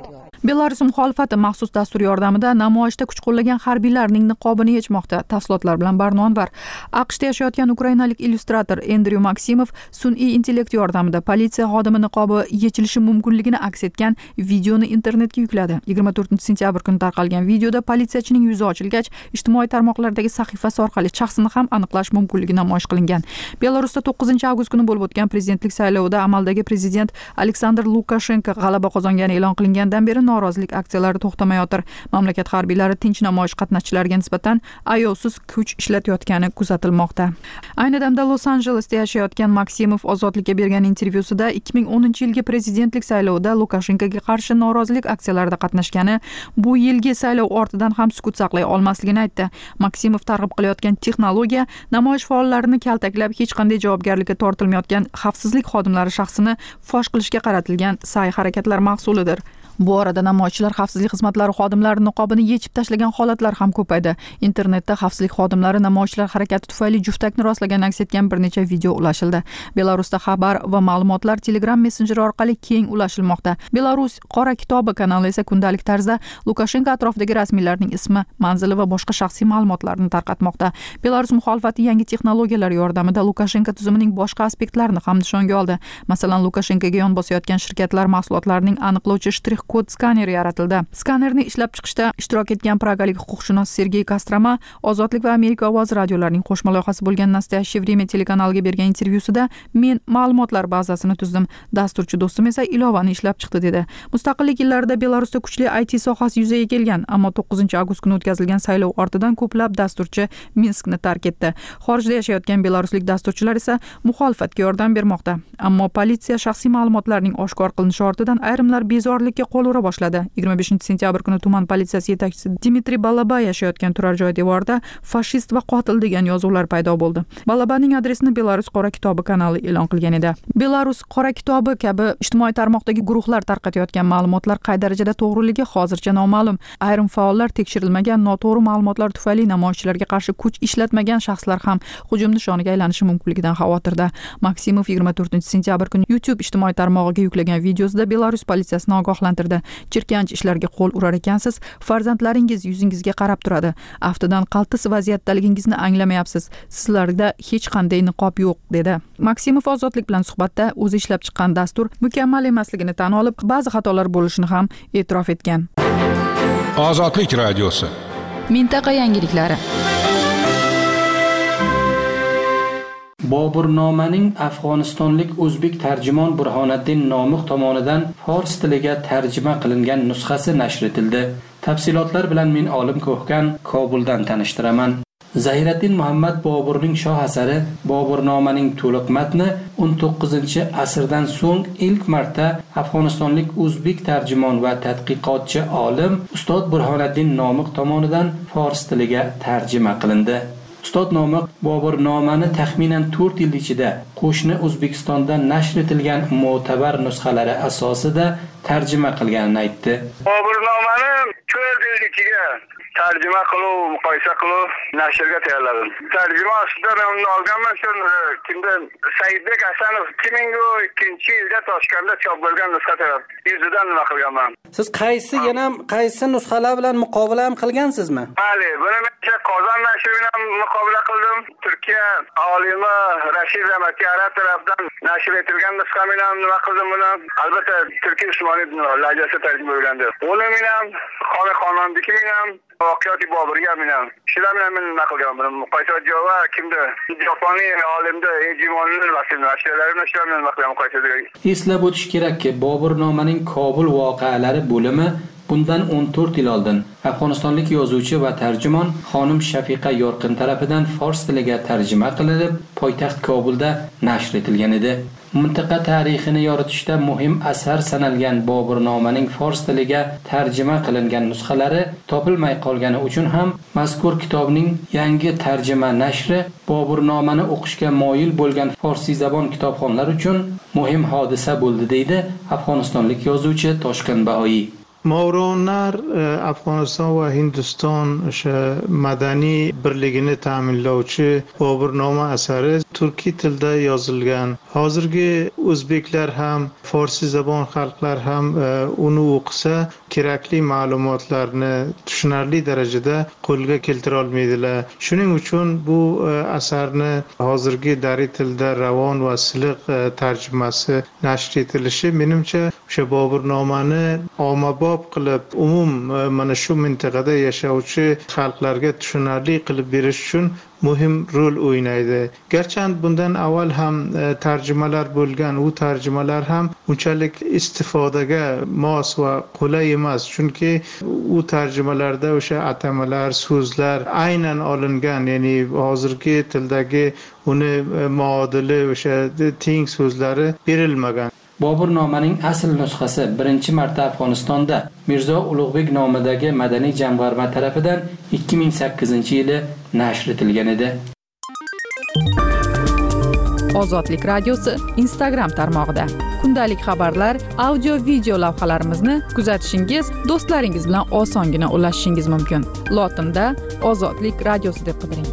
Belarus muxolifati maxsus dastur yordamida namoyishda kuch qo'llagan harbiylarning niqobini yechmoqda. Tafsilotlar bilan Barno Anvar. AQShda yashayotgan ukrainalik illyustrator Andrew Maksimov sun'iy intellekt yordamida politsiya xodimi niqobi yechilishi mumkinligini aks etgan videoni internetga yukladi. yigirma to'rtinchi sentyabr kuni tarqalgan videoda politsiyachining yuzi ochilgach, ijtimoiy tarmoqlardagi sahifasi orqali shaxsini ham aniqlash mumkinligi namoyish qilingan. Belarusda to'qqizinchi avgust kuni bo'lib o'tgan prezidentlik saylovida amaldagi prezident Aleksandr Lukashenko g'alaba qozongani e'lon qilingandan beri norozilik aksiyalari to'xtamayotir. Mamlakat harbiylari tinch namoyish qatnashchilariga nisbatan ayovsiz kuch ishlatayotgani kuzatilmoqda. Ayni damda Los-Anjelesda yashayotgan Maksimov ozodlikka bergan intervyusida ikki ming o'ninchi yilgi prezidentlik saylovida Lukashenkoga qarshi norozilik aksiyalarida qatnashgani, bu yilgi saylov ortidan ham sukut saqlay olmasligini aytdi. Maksimov targ'ib qilayotgan texnologiya namoyish faollarini kaltaklab, hech qanday javobgarlikka tortilmayotgan xavfsizlik xodimlari shaxsini fosh qilishga qaratilgan sa'y-harakatlar mahsulidir. Bu orada namoyishchilar xavfsizlik xizmatlari xodimlari niqobini yechib tashlagan holatlar ham ko'paydi. Internetda xavfsizlik xodimlari namoyishchilar harakati tufayli juftakni rostlagan aks etgan bir necha video ulashildi. Belarusda xabar va ma'lumotlar Telegram messenjeri orqali keng ulashilmoqda. Belarus Qora kitobi kanali esa kundalik tarzda Lukashenko atrofidagi rasmiylarning ismi, manzili va boshqa shaxsiy ma'lumotlarni tarqatmoqda. Belarus muxolifati yangi texnologiyalar yordamida Lukashenko tizimining boshqa aspektlarini ham nishonga oldi. Masalan, Lukashenkoga yon bosayotgan shirkatlar mahsulotlarining aniqlovchi shtrix kod skaneri yaratildi. Skanerni ishlab chiqishda ishtirok etgan pragalik huquqshunos Sergey Kostroma Ozodlik va Amerika ovoz radiolarining qo'shma loyihasi bo'lgan Nastoyaщее время telekanaliga bergan intervyusida men ma'lumotlar bazasini tuzdim, dasturchi do'stim esa ilovani ishlab chiqdi dedi. Mustaqillik yillarida Belarusda kuchli I T sohasi yuzaga kelgan, ammo to'qqizinchi avgust kuni o'tkazilgan saylov ortidan ko'plab dasturchi Minskni tark etdi. Xorijda yashayotgan belaruslik dasturchilar esa muxolifatga yordam bermoqda, ammo politsiya shaxsiy ma'lumotlarning oshkor qilinishi ortidan ayrimlar bezorilikka qo'l ura boshladi. yigirma beshinchi sentyabr kuni tuman politsiyasi yetakchisi Dmitriy Balaba yashayotgan turar joy devorida fashist va qotil degan yozuvlar paydo bo'ldi. Balabaning adresini Belarus Qora kitobi kanali e'lon qilgan edi. Belarus Qora kitobi kabi ijtimoiy tarmoqdagi guruhlar tarqatayotgan ma'lumotlar qay darajada to'g'riligi hozircha noma'lum. Ayrim faollar tekshirilmagan noto'g'ri ma'lumotlar tufayli namoyishchilarga qarshi kuch ishlatmagan shaxslar ham hujum nishoniga aylanishi mumkinligidan xavotirda. Maksimov yigirma to'rtinchi sentyabr kuni YouTube ijtimoiy tarmog'iga yuklagan videosida Belarus politsiyasini ogohlantirdi. Jirkanch ishlarga qo'l urar ekansiz, farzandlaringiz yuzingizga qarab turadi. Aftidan qaltis vaziyatdaligingizni anglamayapsiz. Sizlarda hech qanday niqob yo'q, dedi. Maksimov ozodlik bilan suhbatda o'zi ishlab chiqqan dastur mukammal emasligini tan olib, ba'zi xatolar bo'lishini ham e'tirof etgan. Ozodlik radiosi. Mintaqa yangiliklari. Boburnomaning Afg'onistonlik o'zbek tarjimon Burhoniddin Nomiq tomonidan fors tiliga tarjima qilingan nusxasi nashr etildi. Tafsilotlar bilan men Olim Ko'hkan Kobuldan tanishtiraman. Zahiriddin Muhammad Boburning shoh asari Boburnomaning to'liq matni o'n to'qqizinchi asrdan so'ng ilk marta Afg'onistonlik o'zbek tarjimon va tadqiqotchi olim ustoz Burhoniddin Nomiq tomonidan fors tiliga tarjima qilindi. Ustoz Nomiq Boburnomani taxminan to'rt yil ichida qo'shni O'zbekistonda nashr etilgan mo'tabar nusxalari asosida tarjima qilganini aytdi. Boburnomani to'rt yil ichida tarjima qilib, muqoyisa qilib nashrga tayyorladim. Tarjima aslida uni olganman shu kimdan Saidbek Hasanov ikki ming ikkinchi yilda Toshkentda chop bo'lgan nusxa tayyor. Yuzidan nima qilganman. Siz qaysi yana qaysi nusxalar bilan muqobala ham qilgansizmi? Bali, buni men Qozon nashri bilan muqobala qildim. Turkiya olimi Rashid Ramatiyara tomonidan nashr etilgan nusxa bilan nima qildim buni? Albatta Turkiy Usmoniy lajasi tarjima bo'lgandi. Uni bilan Xoni Xonondiki bilan voqeati Boburga bilan shular bilan men nima qilgan buni muqoyisa javob kimda Japoniy olimda Ejimonni nashrlarini shular bilan nima qilgan muqoyisa. Eslab o'tish kerakki, Boburnomaning Kobul voqealari bo'limi bundan o'n to'rt yil oldin Afg'onistonlik yozuvchi va tarjimon xonim Shafiqa Yorqin tarafidan fors tiliga tarjima qilinib, poytaxt Kobulda nashr etilgan edi. Mintaqa tarixini yoritishda muhim asar sanalgan Boburnomaning fors tiliga tarjima qilingan nusxalari topilmay qolgani uchun ham mazkur kitobning yangi tarjima nashri Boburnomani o'qishga moyil bo'lgan farsiy zabon kitobxonlar uchun muhim hodisa bo'ldi, deydi afg'onistonlik yozuvchi Toshqin Bahoiy. Mavronlar Afg'oniston va Hindiston o'sha madaniy birligini ta'minlovchi Boburnoma asari turkiy tilda yozilgan. Hozirgi o'zbeklar ham, forsi zabon xalqlar ham uni o'qisa kerakli ma'lumotlarni tushunarli darajada qo'lga keltira olmaydilar. Shuning uchun bu asarni hozirgi dari tilda ravon va siliq tarjimasi nashr etilishi menimcha o'sha Boburnomani ommabop qilib umum mana shu mintaqada yashovchi xalqlarga tushunarli qilib berish uchun muhim rol o'ynaydi. Garchi bundan avval ham tarjimalar bo'lgan, u tarjimalar ham unchalik istifodaga mos va qulay emas, chunki u tarjimalarda o'sha atamalar, so'zlar aynan olingan, ya'ni hozirgi tildagi uni muodili o'sha teng so'zlari berilmagan. Boburnomaning asl nusxasi birinchi marta Afg'onistonda Mirzo Ulug'bek nomidagi madaniy jamg'arma tarafidan ikki ming sakkizinchi yili nashr etilgan edi. Ozodlik radiosi Instagram tarmog'ida kundalik xabarlar, audio video lavhalarimizni kuzatishingiz, do'stlaringiz bilan osongina ulashishingiz mumkin. Lotinda Ozodlik radiosi deb qidiring.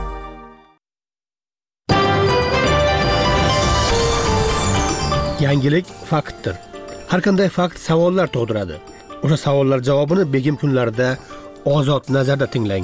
Yangilik faktdir. Har qanday fakt savollar tug'diradi. O'sha savollar javobini begim kunlarida Ozod nazarda tinglang.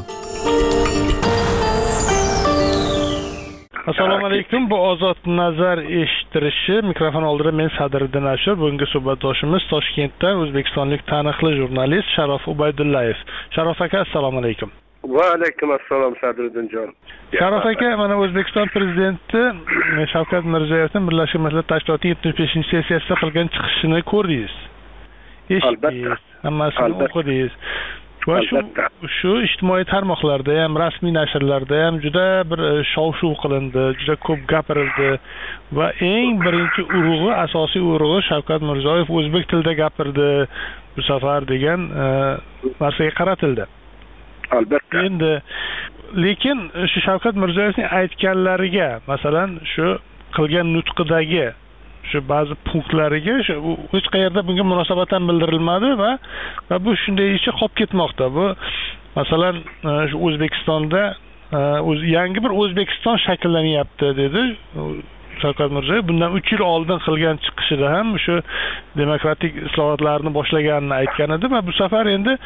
Assalomu alaykum. Bu Ozod nazar eshittirishi mikrofon oldida men Sadriddin Ashur. Bugungi suhbatdoshimiz Toshkentda o'zbekistonlik taniqli jurnalist Sharof Ubaydullayev. Sharof aka, assalomu alaykum. Va alaykum assalom Sadriddinjon. Sharof aka, mana O'zbekiston prezidenti Shavkat Mirziyoyevning Birlashgan Millatlar Tashkilotining yetmish beshinchi sessiyasida qilgan chiqishini ko'rdingiz. Eshitdingiz, hammasini o'qidingiz. Va shu shu ijtimoiy tarmoqlarda ham, rasmiy nashrlarda ham juda bir shov-shuv qilindi, juda ko'p gapirildi va eng birinchi urug'i, asosiy urug'i Shavkat Mirziyoyev o'zbek tilida gapirdi bu safar degan narsaga qaratildi. Albatta. Endi lekin shu Shavkat Mirziyoyevning aytganlariga, masalan, shu qilgan nutqidagi shu ba'zi punktlariga shu hech qayerda bunga munosabat ham bildirilmadi va va bu shundaycha qolib ketmoqda. Bu masalan shu O'zbekistonda o'z yangi bir O'zbekiston shakllanyapti dedi Shavkat Mirziyoyev. Bundan uch yil oldin qilgan chiqishida ham shu demokratik islohotlarni boshlaganini aytgan edi va bu safar endi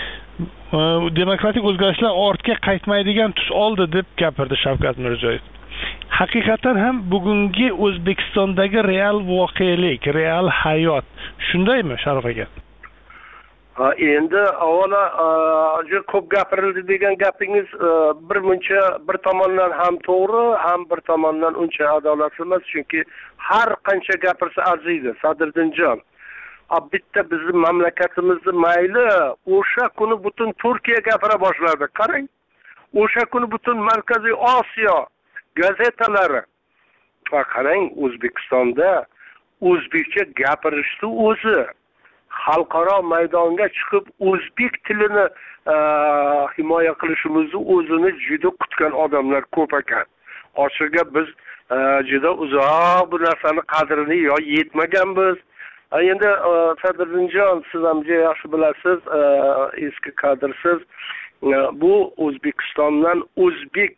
demokratik o'zgarishlar ortga qaytmaydigan tus oldi deb gapirdi Shavkat Mirziyoyev. Haqiqatan ham bugungi O'zbekistondagi real voqelik, real hayot shundaymi, Sharof aka? Ha, endi avvalo juda ko'p gapirildi degan gapingiz bir muncha bir tomondan ham to'g'ri, ham bir tomondan uncha adolatsiz emas, chunki har qancha gapirsa arziydi, Sadriddinjon. Bitta bizning mamlakatimizni mayli o'sha kuni butun Turkiya gapira boshladi. Qarang, o'sha kuni butun Markaziy Osiyo gazetalari. Va qarang, O'zbekistonda o'zbekcha gapirishni o'zi xalqaro maydonga chiqib o'zbek tilini himoya qilishimizni o'zini juda kutgan odamlar ko'p ekan. Ochig'i biz juda uzoq bu narsani qadrini yo yetmaganmiz. Endi Sadriddinjon, siz ham juda yaxshi bilasiz, eski kadrsiz, bu O'zbekistondan o'zbek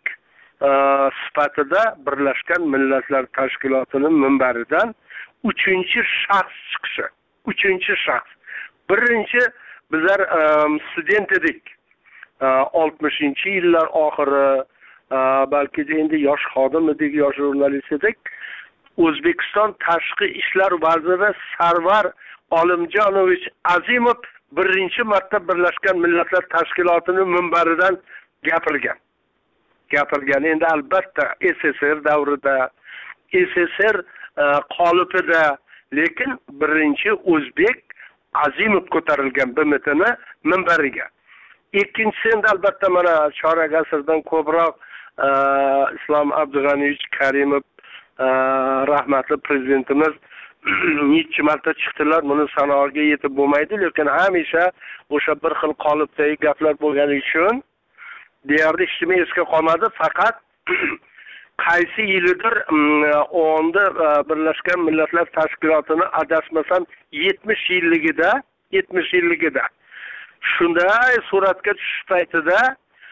sifatida Birlashgan Millatlar Tashkilotining minbaridan uchinchi shaxs chiqishi. Uchinchi shaxs. Birinchi bizlar student edik. oltmishinchi yillar oxiri, balki endi yosh xodim edik, yosh jurnalist edik. O'zbekiston Tashqi ishlar vaziri Sarvar Olimjonovich Azimov birinchi marta Birlashgan Millatlar Tashkilotining minbaridan gapirgan. Gapirgan endi albatta S S R davrida, S S R qolipida, lekin birinchi o'zbek Azimov ko'tarilgan B M Tni minbariga. Ikkinchisi endi albatta mana chorak asrdan ko'proq Islom Abdug'aniyevich Karimov rahmatli prezidentimiz necha marta chiqdilar, buni sanoqga yetib bo'lmaydi, lekin hamisha o'sha bir xil qolipdagi gaplar bo'lgani uchun deyarli hech nima esga qolmadi, faqat qaysi yilidir onda Birlashgan Millatlar Tashkilotini adashmasam yetmish yilligida yetmish yilligida. Shunday suratga tushish paytida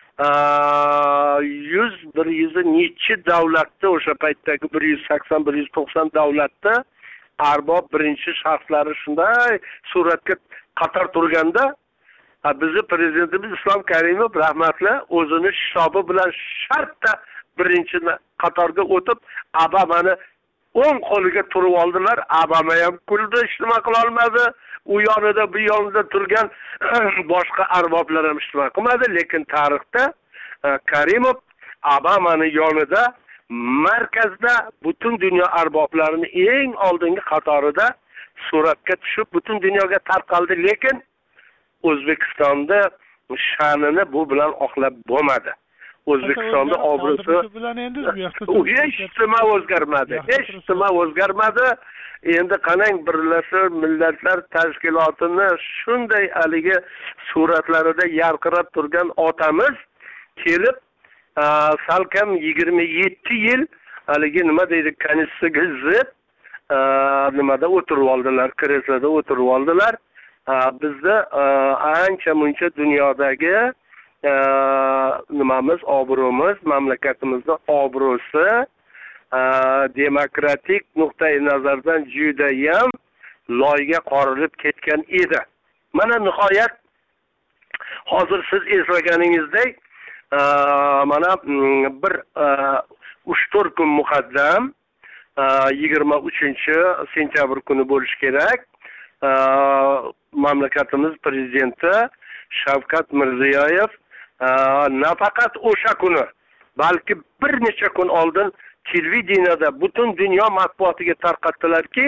yuz bir yuz nechi davlatda o'sha paytdagi bir yuz sakson bir yuz to'qson davlatda arbob birinchi shaxslari shunday suratga qator turganda bizni prezidentimiz Islom Karimov rahmatli o'zini shtabi bilan shartta birinchi qatorga o'tib Obamani o'ng qo'liga turib oldilar. Obama ham kuldi, hech nima qila olmadi. U yonida bu yonida turgan boshqa arboblar ham hech nima qilmadi, lekin tarixda Karimov Obamani yonida markazda butun dunyo arboblarini eng oldingi qatorida suratga tushib butun dunyoga tarqaldi, lekin O'zbekistonda sha'nini bu bilan oqlab bo'lmadi. O'zbekistonda obro'si hech nima o'zgarmadi. Hech nima o'zgarmadi. Endi qarang, Birlashgan Millatlar Tashkilotini shunday haligi suratlarida yarqirab turgan otamiz kelib salkam yigirma yetti yil haligi nima deydi, konstitutsiyaga zid nimada o'tirib oldilar, kresloda o'tirib oldilar. Bizda ancha muncha dunyodagi nimamiz, obro'miz, mamlakatimizning obro'si demokratik nuqtai nazardan juda ham loyga qorilib ketgan edi. Mana nihoyat hozir siz eslaganingizdek mana bir uch to'rt kun muqaddam yigirma uchinchi sentyabr kuni bo'lishi kerak. Mamlakatimiz prezidenti Shavkat Mirziyoyev nafaqat o'sha kuni, balki bir necha kun oldin televideniyada butun dunyo matbuotiga tarqatdilarki,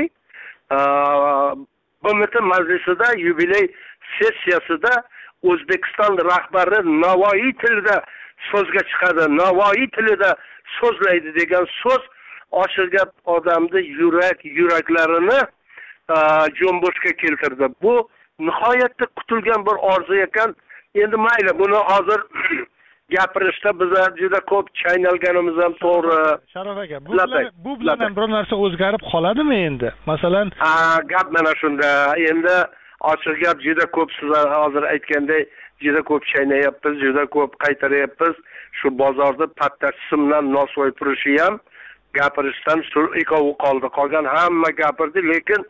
B M T majlisida yubiley sessiyasida O'zbekiston rahbari Navoiy tilida so'zga chiqadi, Navoiy tilida so'zlaydi degan so'z ochiq odamni yurak yuraklarini jo'mboshga keltirdi. Bu nihoyatda kutilgan bir orzu ekan. Endi mayli, buni hozir gapirishda bizlar juda ko'p chaynalganimiz ham to'g'ri. Sharof aka, bu bilan bu bilan ham biror narsa o'zgarib qoladimi endi? Masalan, gap mana shunda. Endi ochiq gap, juda ko'p sizlar hozir aytgandek, juda ko'p chaynayapmiz, juda ko'p qaytaryapmiz. Shu bozorda pattachisi bilan nosvoy turishi ham gapirishdan shu ikkovi qoldi. Qolgan hamma gapirdi, lekin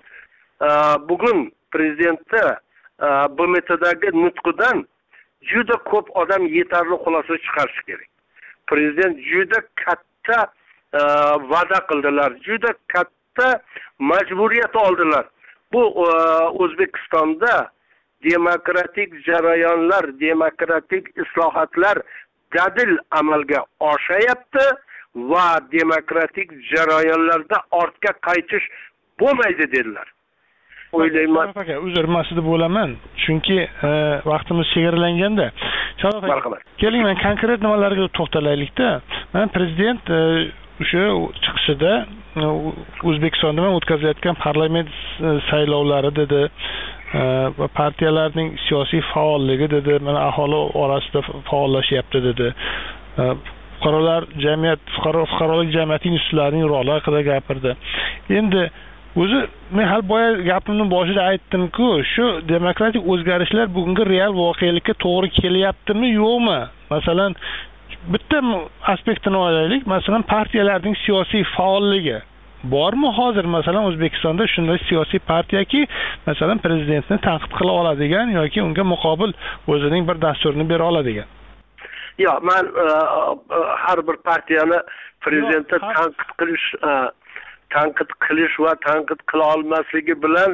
bugun prezidentni B M T'dagi nutqidan juda ko'p odam yetarli xulosa chiqarishi kerak. Prezident juda katta va'da qildilar, juda katta majburiyat oldilar. Bu O'zbekistonda demokratik jarayonlar, demokratik islohotlar dadil amalga oshayapti va demokratik jarayonlarda ortga qaytish bo'lmaydi dedilar. O'ylayman. Sharof aka, uzr, men sizda bo'laman. Chunki vaqtimiz chegaralanganda. Sharof aka, keling men konkret nimalarga to'xtalaylik-da. Men prezident o'sha chiqishida O'zbekistonda o'tkazilayotgan parlament saylovlari dedi va partiyalarning siyosiy faolligi dedi, mana aholi orasida faollashyapti dedi. Fuqarolar jamiyat, fuqaro fuqarolik jamiyatining ustullarining roli haqida gapirdi. Endi o'zi men hal boya gapimning boshida aytdim-ku, shu demokratik o'zgarishlar bugungi real voqelikka to'g'ri kelyaptimi, yo'qmi? Masalan, bitta aspektini olaylik, masalan, partiyalarning siyosiy faolligi bormi hozir? Masalan, O'zbekistonda shunday siyosiy partiyaki, masalan, prezidentni tanqid qila oladigan yoki unga muqobil o'zining bir dasturini bera oladigan. Yo'q, men har bir partiyani prezidentni tanqid qilish tanqid qilish va tanqid qila olmasligi bilan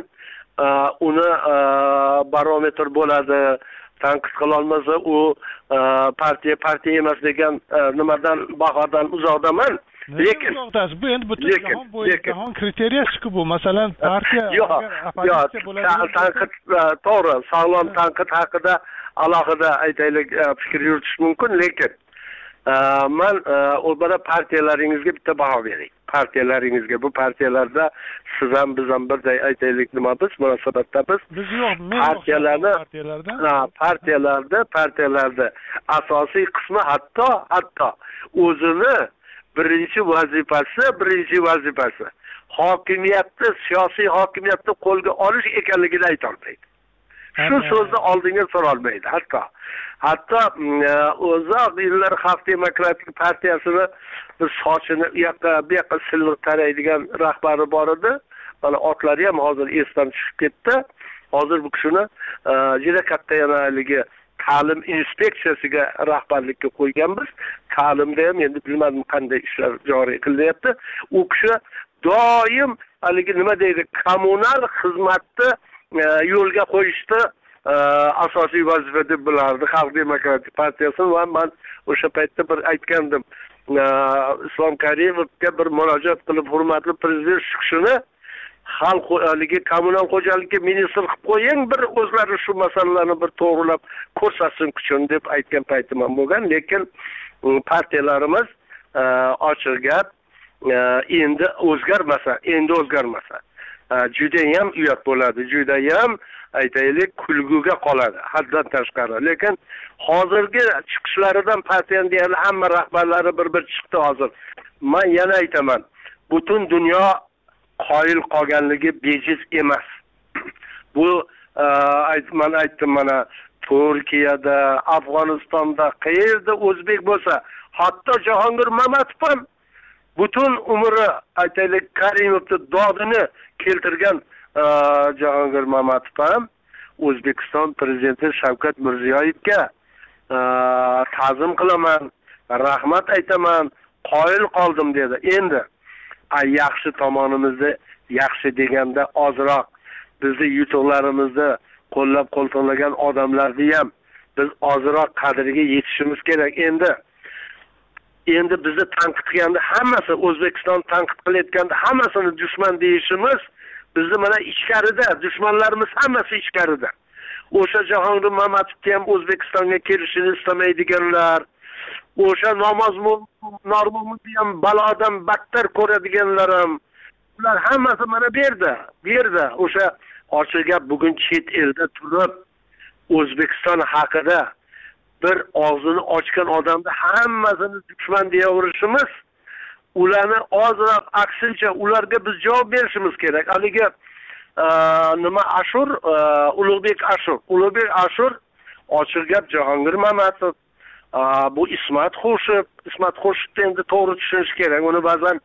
uni barometr bo'ladi. Tanqid qila olmasa u partiya partiya emas degan nimadan bahodan uzoqdaman. Lekin bu endi butun jahon bo'yicha jahon kriteriyasi-ku bu. Masalan, partiya yo'q, tanqid to'g'ri, sog'lom tanqid haqida alohida aytaylik fikr yuritish mumkin, lekin men o'zbara partiyalaringizga bitta baho bering. Partiyalaringizga, bu partiyalarda siz ham biz ham birday aytaylik nima biz munosabatda biz biz yo'q, men partiyalarda partiyalarda partiyalarda asosiy qismi hatto hatto o'zini birinchi vazifasi birinchi vazifasi hokimiyatni, siyosiy hokimiyatni qo'lga olish ekanligini ayta olmaydi. shu so'zni oldinga surolmaydi. Hatto hatto uzoq yillar Xalq demokratik partiyasini bir sochini u yoqqa bu yoqqa silliq taraydigan rahbari bor edi. Mana otlari ham hozir esdan chiqib ketdi. Hozir bu kishini juda katta yana haligi ta'lim inspeksiyasiga rahbarlikka qo'yganmiz. Ta'limda ham endi bilmadim qanday ishlar joriy qilyapti. U kishi doim haligi nima deydi, kommunal xizmatni yo'lga qo'yishni asosiy vazifa deb bilardi Xalq demokratik partiyasi. Va men o'sha paytda bir aytgandim. Islom Karimovga bir murojaat qilib, hurmatli prezident shu kishini xalq haligi kommunal xo'jalikka ministr qilib qo'ying, bir o'zlari shu masalalarni bir to'g'rilab ko'rsatsin kuchini deb aytgan paytim ham bo'lgan. Lekin partiyalarimiz ochiq gap endi o'zgarmasa, endi o'zgarmasa juda ham uyat bo'ladi, juda ham aytaylik kulguga qoladi haddan tashqari. Lekin hozirgi chiqishlaridan partiyaning deyarli hamma rahbarlari bir-bir chiqdi hozir. Men yana aytaman, butun dunyo qoyil qolganligi bejiz emas. Bu man aytdim, mana Turkiyada, Afg'onistonda, qayerda o'zbek bo'lsa, hatto Jahongir Mamatov ham butun umri aytaylik Karimovning dodini keltirgan Jahongir Mamatov ham O'zbekiston prezidenti Shavkat Mirziyoyevga ta'zim qilaman, rahmat aytaman, qoyil qoldim dedi. Endi yaxshi tomonimizni yaxshi deganda ozroq bizni yutuqlarimizni qo'llab qo'ltiqlagan odamlarni ham biz ozroq qadriga yetishimiz kerak. Endi endi bizni tanqid qilganda hammasi, O'zbekiston tanqid qilayotganda hammasini dushman deyishimiz, bizni mana ichkarida dushmanlarimiz hammasi ichkarida. O'sha Jahongir Mamatovga ham O'zbekistonga kelishini istamaydiganlar, o'sha namoz normumni ham balodan battar ko'radiganlar ham, ular hammasi mana bu yerda, bu yerda o'sha ochiq gap bugun chet elda turib O'zbekiston haqida bir og'zini ochgan odamni hammasini dushman deyaverishimiz, ularni ozroq aksincha ularga biz javob berishimiz kerak. Haligi nima Ashur, Ulug'bek Ashur, Ulug'bek Ashur ochiq gap Jahongir Mamatov, bu Ismat Xo'shev, Ismat Xo'shevni endi to'g'ri tushunish kerak. Uni ba'zan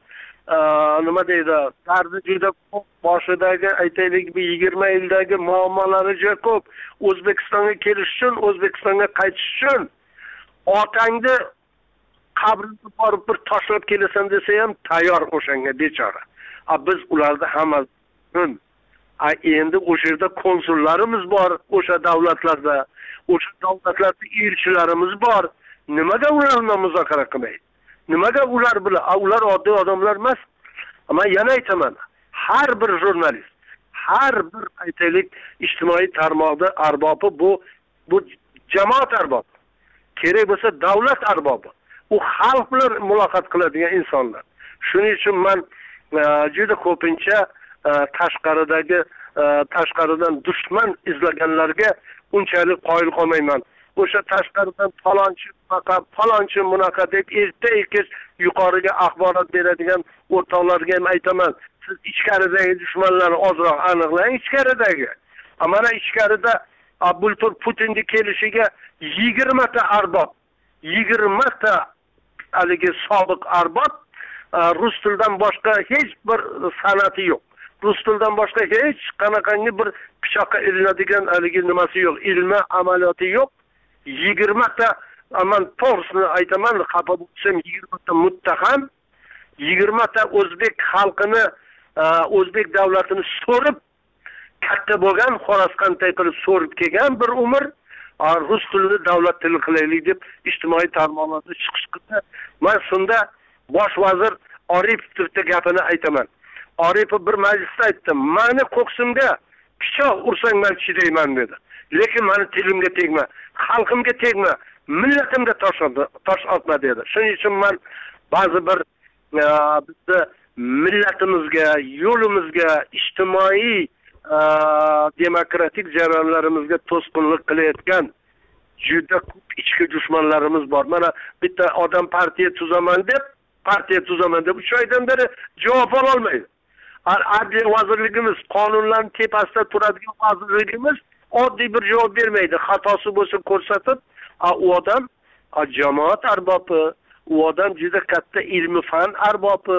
nima deydi, dardi juda ko'p, boshidagi aytaylik bir yigirma yildagi muammolari juda ko'p. O'zbekistonga kelish uchun, O'zbekistonga qaytish uchun otangni qabrini borib bir tashlab kelasan desa ham tayyor o'shanga bechora. Biz ularda hammasini endi o'sha yerda konsullarimiz bor, o'sha davlatlarda, o'sha davlatlarda elchilarimiz bor. Nimaga ular bilan muzokara qilmaydi? Nimaga ular bilan? Ular oddiy odamlar emas. Ama yana aytaman, har bir jurnalist, har bir aytaylik ijtimoiy tarmoqda arbobi bu bu jamoat arbobi. Kerak bo'lsa davlat arbobi. U xalq bilan muloqot qiladigan insonlar. Shuning uchun men juda ko'pincha tashqaridagi tashqaridan dushman izlaganlarga unchalik qoyil qolmayman. O'sha tashqaridan falonchi bunaqa, falonchi bunaqa deb erta-kech yuqoriga axborot beradigan o'rtoqlarga ham aytaman, siz ichkaridagi dushmanlarni ozroq aniqlang, ichkaridagi. Mana ichkarida bultur Putinning kelishiga yigirma ta arbob, yigirma ta haligi sobiq arbob rus tilidan boshqa hech bir san'ati yo'q. Rus tilidan boshqa hech qanaqangi bir pichoqqa ilinadigan haligi nimasi yo'q, ilmi, amaliyoti yo'q. yigirma ta, aman to'g'risini aytaman, xafa bo'lsam yigirma ta muttaham, yigirma ta o'zbek xalqini, o'zbek davlatini so'rib katta bo'lgan, Xorazqanday qilib so'rib kelgan bir umr rus tilini davlat tili qilaylik deb ijtimoiy tarmoqlarda chiqish qildi. Men shunda bosh vazir Oripovning gapini aytaman. Oripov bir majlisda aytdi, "Meni ko'ksimga pichoq ursang men chidayman" dedi. Lekin meni tilimga tegma, xalqimga tegma, millatimga tosh otma dedi. Shuning uchun men ba'zi bir bizni millatimizga, yo'limizga, ijtimoiy demokratik jarayonlarimizga to'sqinlik qilayotgan juda ko'p ichki dushmanlarimiz bor. Mana bitta odam partiya tuzaman deb, partiya tuzaman deb uch oydan beri javob ololmaydi. Adliya vazirligimiz, qonunlarning tepasida turadigan vazirligimiz oddiy bir javob bermaydi. Xatosi bo'lsa ko'rsatib, u odam jamoat arbobi, u odam juda katta ilmi fan arbobi,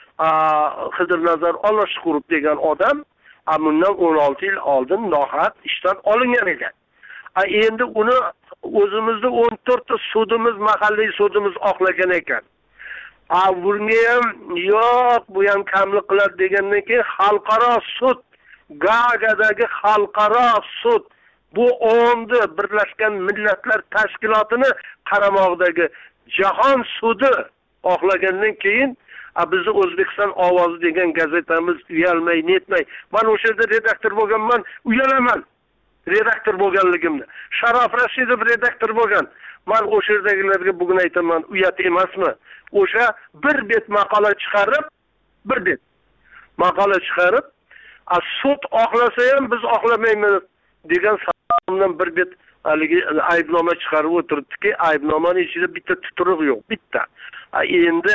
Xidirnazar Olashqurov degan odam bundan o'n olti yil oldin nohaq ishdan olingan edi. Endi uni o'zimizda o'n to'rtta sudimiz, mahalliy sudimiz oqlagan ekan. A bunga ham yo'q, bu ham kamlik qiladi degandan keyin xalqaro sud, Gagadagi xalqaro sud, bu o'nda Birlashgan Millatlar Tashkilotini qaramog'idagi jahon sudi oqlagandan keyin bizni O'zbekiston ovozi degan gazetamiz uyalmay, netmay. Men o'sha yerda redaktor bo'lganman, uyalaman. Redaktor bo'lganligimni. Sharof Rashidov redaktor bo'lgan. Men o'sha yerdagilarga bugun aytaman, uyat emasmi? O'sha bir bet maqola chiqarib, bir bet maqola chiqarib, sud oqlasa ham biz oqlamaymiz degan savoldan bir bet haligi aybnoma chiqarib o'tiribdiki, aybnomaning ichida bitta tuturuq yo'q, bitta. Endi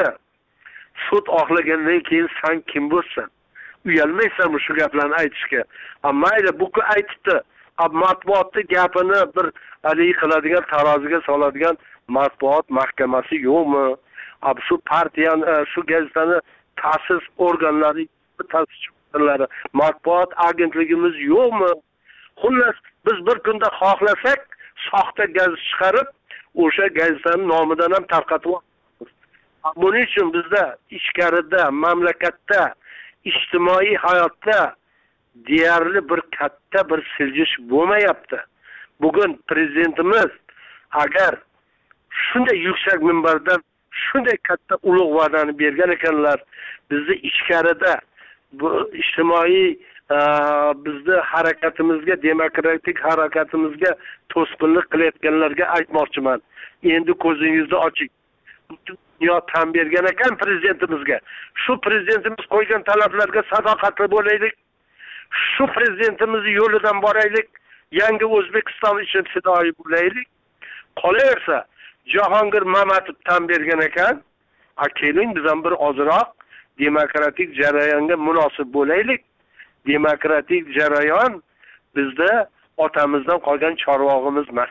sud oqlagandan keyin sen kim bo'lsan? Uyalmaysanmi shu gaplarni aytishga? Mayli, bu ku aytibdi. Matbuotda gapini bir haligi qiladigan, taroziga soladigan matbuot mahkamasi yo'qmi? Shu partiyani, shu gazetani ta'sis organlari, ta'sischilari, matbuot agentligimiz yo'qmi? Xullas, biz bir kunda xohlasak, soxta gazeta chiqarib, o'sha gazetaning nomidan ham tarqatib olamiz. Buning uchun bizda ichkarida, mamlakatda, ijtimoiy hayotda deyarli bir katta bir siljish bo'lmayapti. Bugun prezidentimiz agar shunday yuksak minbardan shunday katta ulug' va'dani bergan ekanlar, bizni ichkarida bu ijtimoiy bizni harakatimizga, demokratik harakatimizga to'sqinlik qilayotganlarga aytmoqchiman. Endi ko'zingizni oching. Dunyo tan bergan ekan prezidentimizga. Shu prezidentimiz qo'ygan talablarga sadoqatli bo'laylik. Shu prezidentimizni yo'lidan boraylik. Yangi O'zbekiston uchun fidoyi bo'laylik. Qolaversa, Jahongir Mamatov tan bergan ekan, a keling biz ham bir ozroq demokratik jarayonga munosib bo'laylik. Demokratik jarayon bizda otamizdan qolgan chorvog'imiz emas.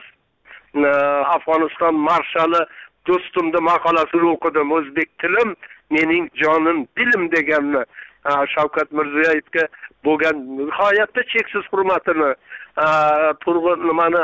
Afg'oniston marshali do'stimda maqolasini o'qidim. O'zbek tilim mening jonim dilim deganni Shavkat Mirziyoyevga bo'lgan nihoyatda cheksiz hurmatini turg'un nimani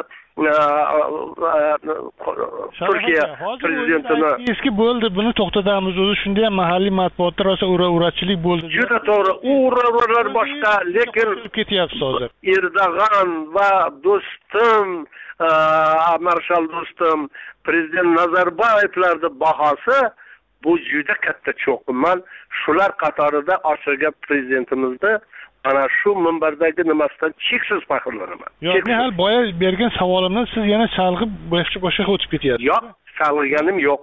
Turkiya prezidentini eski bo'ldi, buni to'xtatamiz. O'zi shunday ham mahalliy matbuotda rosa ura-urachilik bo'ldi. Juda to'g'ri, ura-uralar boshqa, lekin ketyapti hozir. Erdo'g'an va do'stim, marshal do'stim prezident Nazarboyevlarning bahosi bu juda katta cho'qinman. Shular qatorida ochiq prezidentimizni ana shu minbardagi nimasidan cheksiz faxrlanaman. Yo'q, men hal boya bergan savolimdan siz yana chalg'ib boshqa boshqa o'tib ketyapsiz. Yo'q, chalg'iganim yo'q.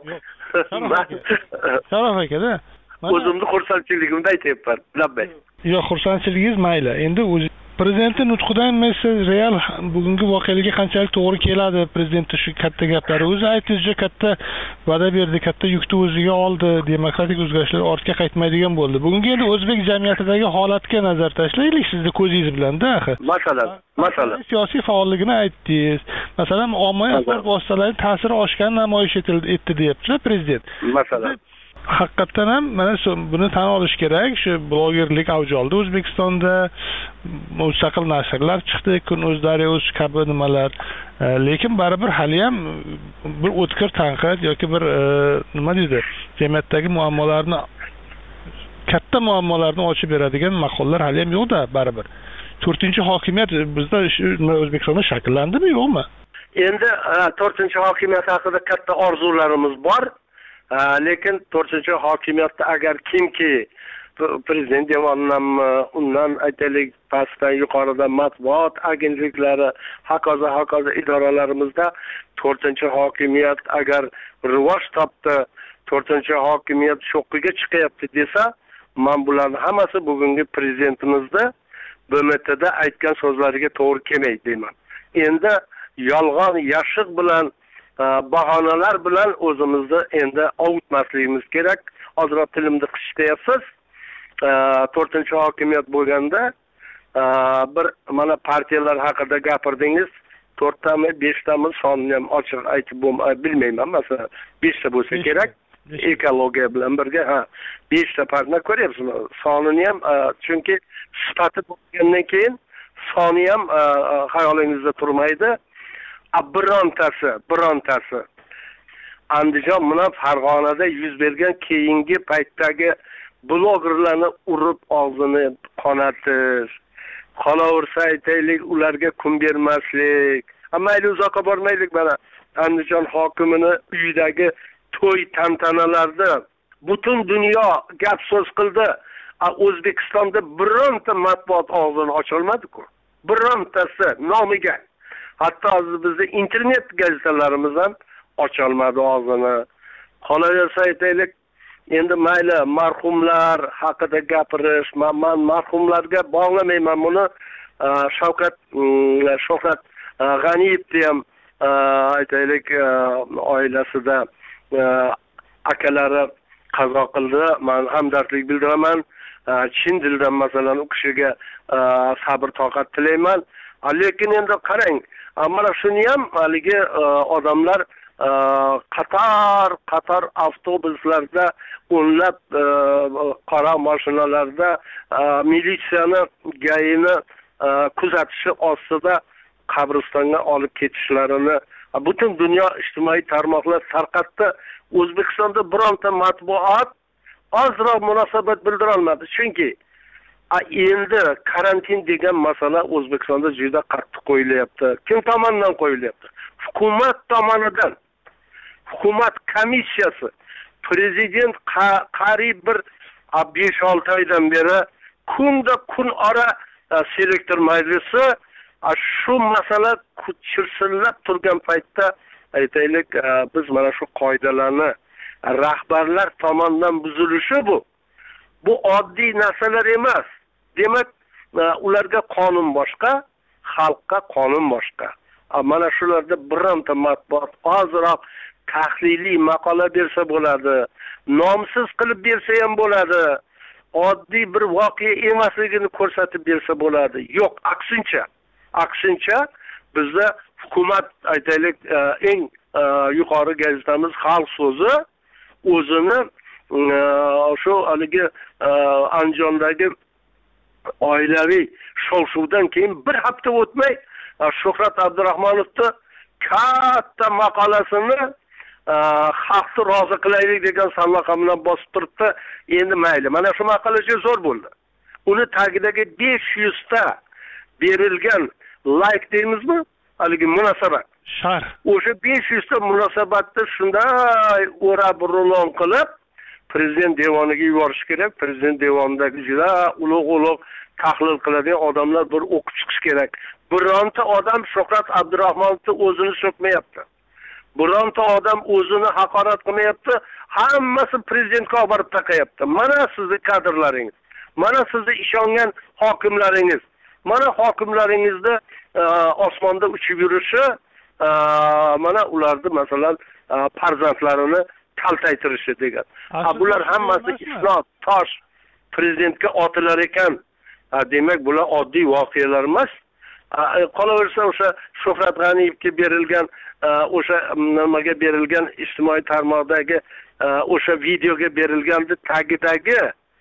Sharof aka-da. O'zimni xursandchiligimni aytyapman. Labbay. Yo'q, xursandchiligingiz mayli. Endi o'zi prezidentning nutqidan men siz real bugungi voqealarga qanchalik to'g'ri keladi prezidentning shu katta gaplari. O'zi aytdi, juda katta va'da berdi, katta yukni o'ziga oldi, demokratik o'zgarishlar ortga qaytmaydigan bo'ldi. Bugungi endi o'zbek jamiyatidagi holatga nazar tashlaylik, sizni ko'zingiz bilan-da axir. Masalan, masalan siyosiy faolligini aytdingiz. Masalan, ommaviy axborot vositalarining ta'siri oshgan namoyish etildi deyapti prezident. Masalan haqiqatdan ham mana buni tan olish kerak. Shu blogerlik avj oldi O'zbekistonda, mustaqil nashrlar chiqdi, Kun O'zdaryo o'z kabi nimalar. Lekin baribir hali ham bir o'tkir tanqid yoki bir nima deydi, jamiyatdagi muammolarni, katta muammolarni ochib beradigan maqollar hali ham yo'q-da baribir. to'rtinchi hokimiyat bizda O'zbekistonda shakllandimi, yo'qmi? Endi to'rtinchi hokimiyat haqida katta orzularimiz bor. Lekin to'rtinchi hokimiyatda agar kimki prezident devonidanmi, undan aytaylik pastdan yuqoridan matbuot agentliklari, hokazo hokazo idoralarimizda to'rtinchi hokimiyat agar rivoj topdi, to'rtinchi hokimiyat sho'qqiga chiqyapti desa, men bularning hammasi bugungi prezidentimizni B M T'da aytgan so'zlariga to'g'ri kelmaydi deyman. Endi yolg'on yashiq bilan, bahonalar bilan o'zimizni endi ovutmasligimiz kerak. Ozroq tilimni qishtayapsiz. to'rtinchi hokimiyat bo'lganda bir mana partiyalar haqida gapirdingiz. to'rttami, beshtami sonini ham ochiq aytib bilmayman. Masalan, beshta bo'lsa kerak. Ekologiya bilan birga, ha, beshta partiya ko'ryapsizmi? Sonini ham chunki sifati bo'lgandan keyin soni ham xayolingizda turmaydi. Birontasi, birontasi Andijon bilan Farg'onada yuz bergan keyingi paytdagi blogerlarni urib og'zini qonatish, qolaversa aytaylik, ularga kun bermaslik. Mayli uzoqqa bormaylik, mana Andijon hokimini uyidagi to'y tantanalarda butun dunyo gap so'z qildi. O'zbekistonda bironta matbuot og'zini ocholmadi-ku. Birontasi nomiga. Hatto bizda internet gazetalarimiz ham ocholmadi og'zini. Qolaversa aytaylik, endi mayli marhumlar haqida gapirish, men marhumlarga bog'lamayman buni. Shavkat Shuhrat G'aniyevni ham aytaylik oilasida akalari qazo qildi. Men hamdardlik bildiraman. Chin dildan masalan u kishiga sabr toqat tilayman. Lekin endi qarang, mana shuni ham haligi odamlar qator qator avtobuslarda, o'nlab qora mashinalarda militsiyani, gayini kuzatishi ostida qabristonga olib ketishlarini butun dunyo ijtimoiy tarmoqlar tarqatdi. O'zbekistonda bironta matbuot ozroq munosabat bildira olmadi. Chunki endi karantin degan masala O'zbekistonda juda qattiq qo'yilyapti. Kim tomonidan qo'yilyapti? Hukumat tomonidan. Hukumat komissiyasi, prezident qariyb bir besh olti oydan beri kunda kun ora selektor majlisi shu masala chirsillab turgan paytda aytaylik, biz mana shu qoidalarni rahbarlar tomonidan buzilishi bu. Bu oddiy narsalar emas. Demak, ularga qonun boshqa, xalqqa qonun boshqa. Mana shularda bironta matbuot ozroq tahliliy maqola bersa bo'ladi, nomsiz qilib bersa ham bo'ladi, oddiy bir voqea emasligini ko'rsatib bersa bo'ladi. Yo'q, aksincha, aksincha bizda hukumat aytaylik eng yuqori gazetamiz Xalq so'zi o'zini shu haligi Andijondagi oilaviy shov-shuvdan keyin bir hafta o'tmay Shuhrat Abdurahmonovni katta maqolasini xalqni rozi qilaylik degan saloqa bilan bosib turibdi. Endi mayli, mana shu maqolacha zo'r bo'ldi. Uni tagidagi besh yuz ta berilgan like deymizmi? Haligi munosabat. Shar. O'sha besh yuz ta munosabatni shunday o'rab rulon qilib prezident devoniga yuborish kerak. Prezident devonidagi juda ulug'-ulug' tahlil qiladigan odamlar bir o'qib chiqish kerak. Bironta odam Shuhrat Abdurahmonovni o'zini so'kmayapti. Bironta odam o'zini haqorat qilmayapti. Hammasi prezidentga olib borib taqayapti. Mana sizning kadrlaringiz, mana sizning ishongan hokimlaringiz, mana hokimlaringizni osmonda uchib yurishi, mana ularni masalan farzandlarini kaltaytirishi degan. Bular hammasi isloh tosh prezidentga otilar ekan. Demak, bular oddiy voqealar emas. Qolaversa o'sha Shuhrat G'aniyevga berilgan o'sha nimaga berilgan ijtimoiy tarmoqdagi o'sha videoga berilganda tagidagi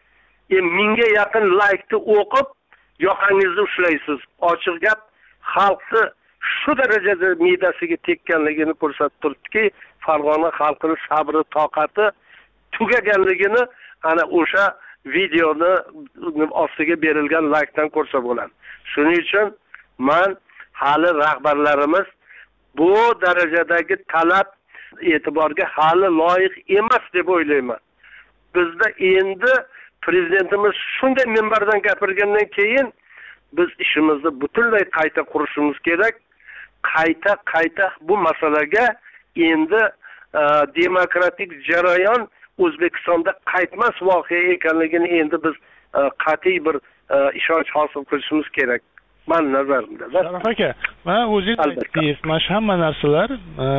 mingga yaqin laykni o'qib yoqangizni ushlaysiz. Ochiq gap, xalqni shu darajada midasiga tekkanligini ko'rsatib turibdiki, Farg'ona xalqining sabri, toqati tugaganligini ana o'sha videoni ostiga berilgan laykdan ko'rsa bo'ladi. Shuning uchun men hali rahbarlarimiz bu darajadagi talab e'tiborga hali loyiq emas deb o'ylayman. Bizda endi prezidentimiz shunday minbardan gapirgandan keyin biz ishimizni butunlay qayta qurishimiz kerak. Qayta qayta bu masalaga endi demokratik jarayon O'zbekistonda qaytmas voqea ekanligini endi biz qat'iy bir ishonch hosil qilishimiz kerak. Men nazarimda. Sharaf aka, mana o'zingiz aytdingiz, mana shu hamma narsalar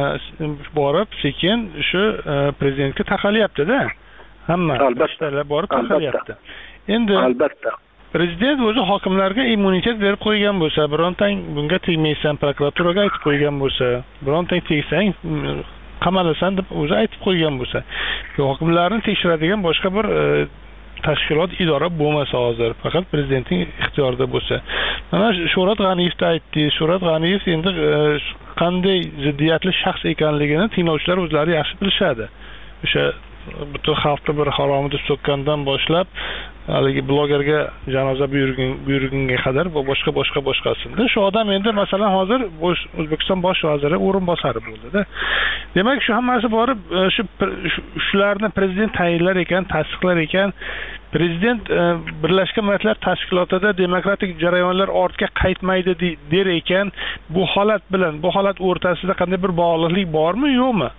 borib sekin shu prezidentga taqalyapti-da. Hamma albatta borib taqalyapti. Endi albatta prezident o'zi hokimlarga immunitet berib qo'ygan bo'lsa, birontang bunga tegmaysan, prokuraturaga aytib qo'ygan bo'lsa, birontang tegsang qamalasan deb o'zi aytib qo'ygan bo'lsa, hokimlarni tekshiradigan boshqa bir tashkilot, idora bo'lmasa hozir, faqat prezidentning ixtiyorida bo'lsa. Mana Shuhrat G'aniyev aytdi. Shuhrat G'aniyev endi qanday ziddiyatli shaxs ekanligini tinglovchilar o'zlari yaxshi bilishadi. O'sha butun xalqni bir haromida so'kkandan boshlab haligi blogerga janoza buyurgunga qadar va boshqa boshqa boshqasida. Shu odam endi masalan hozir O'zbekiston bosh vaziri o'rinbosari bo'ldi-da. Demak, shu hammasi borib shu shularni prezident tayinlar ekan, tasdiqlar ekan. Prezident Birlashgan Millatlar Tashkilotida demokratik jarayonlar ortga qaytmaydi der ekan. Bu holat bilan, bu holat o'rtasida qanday bir bog'liqlik bormi, yo'qmi?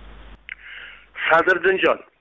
Sadriddinjon,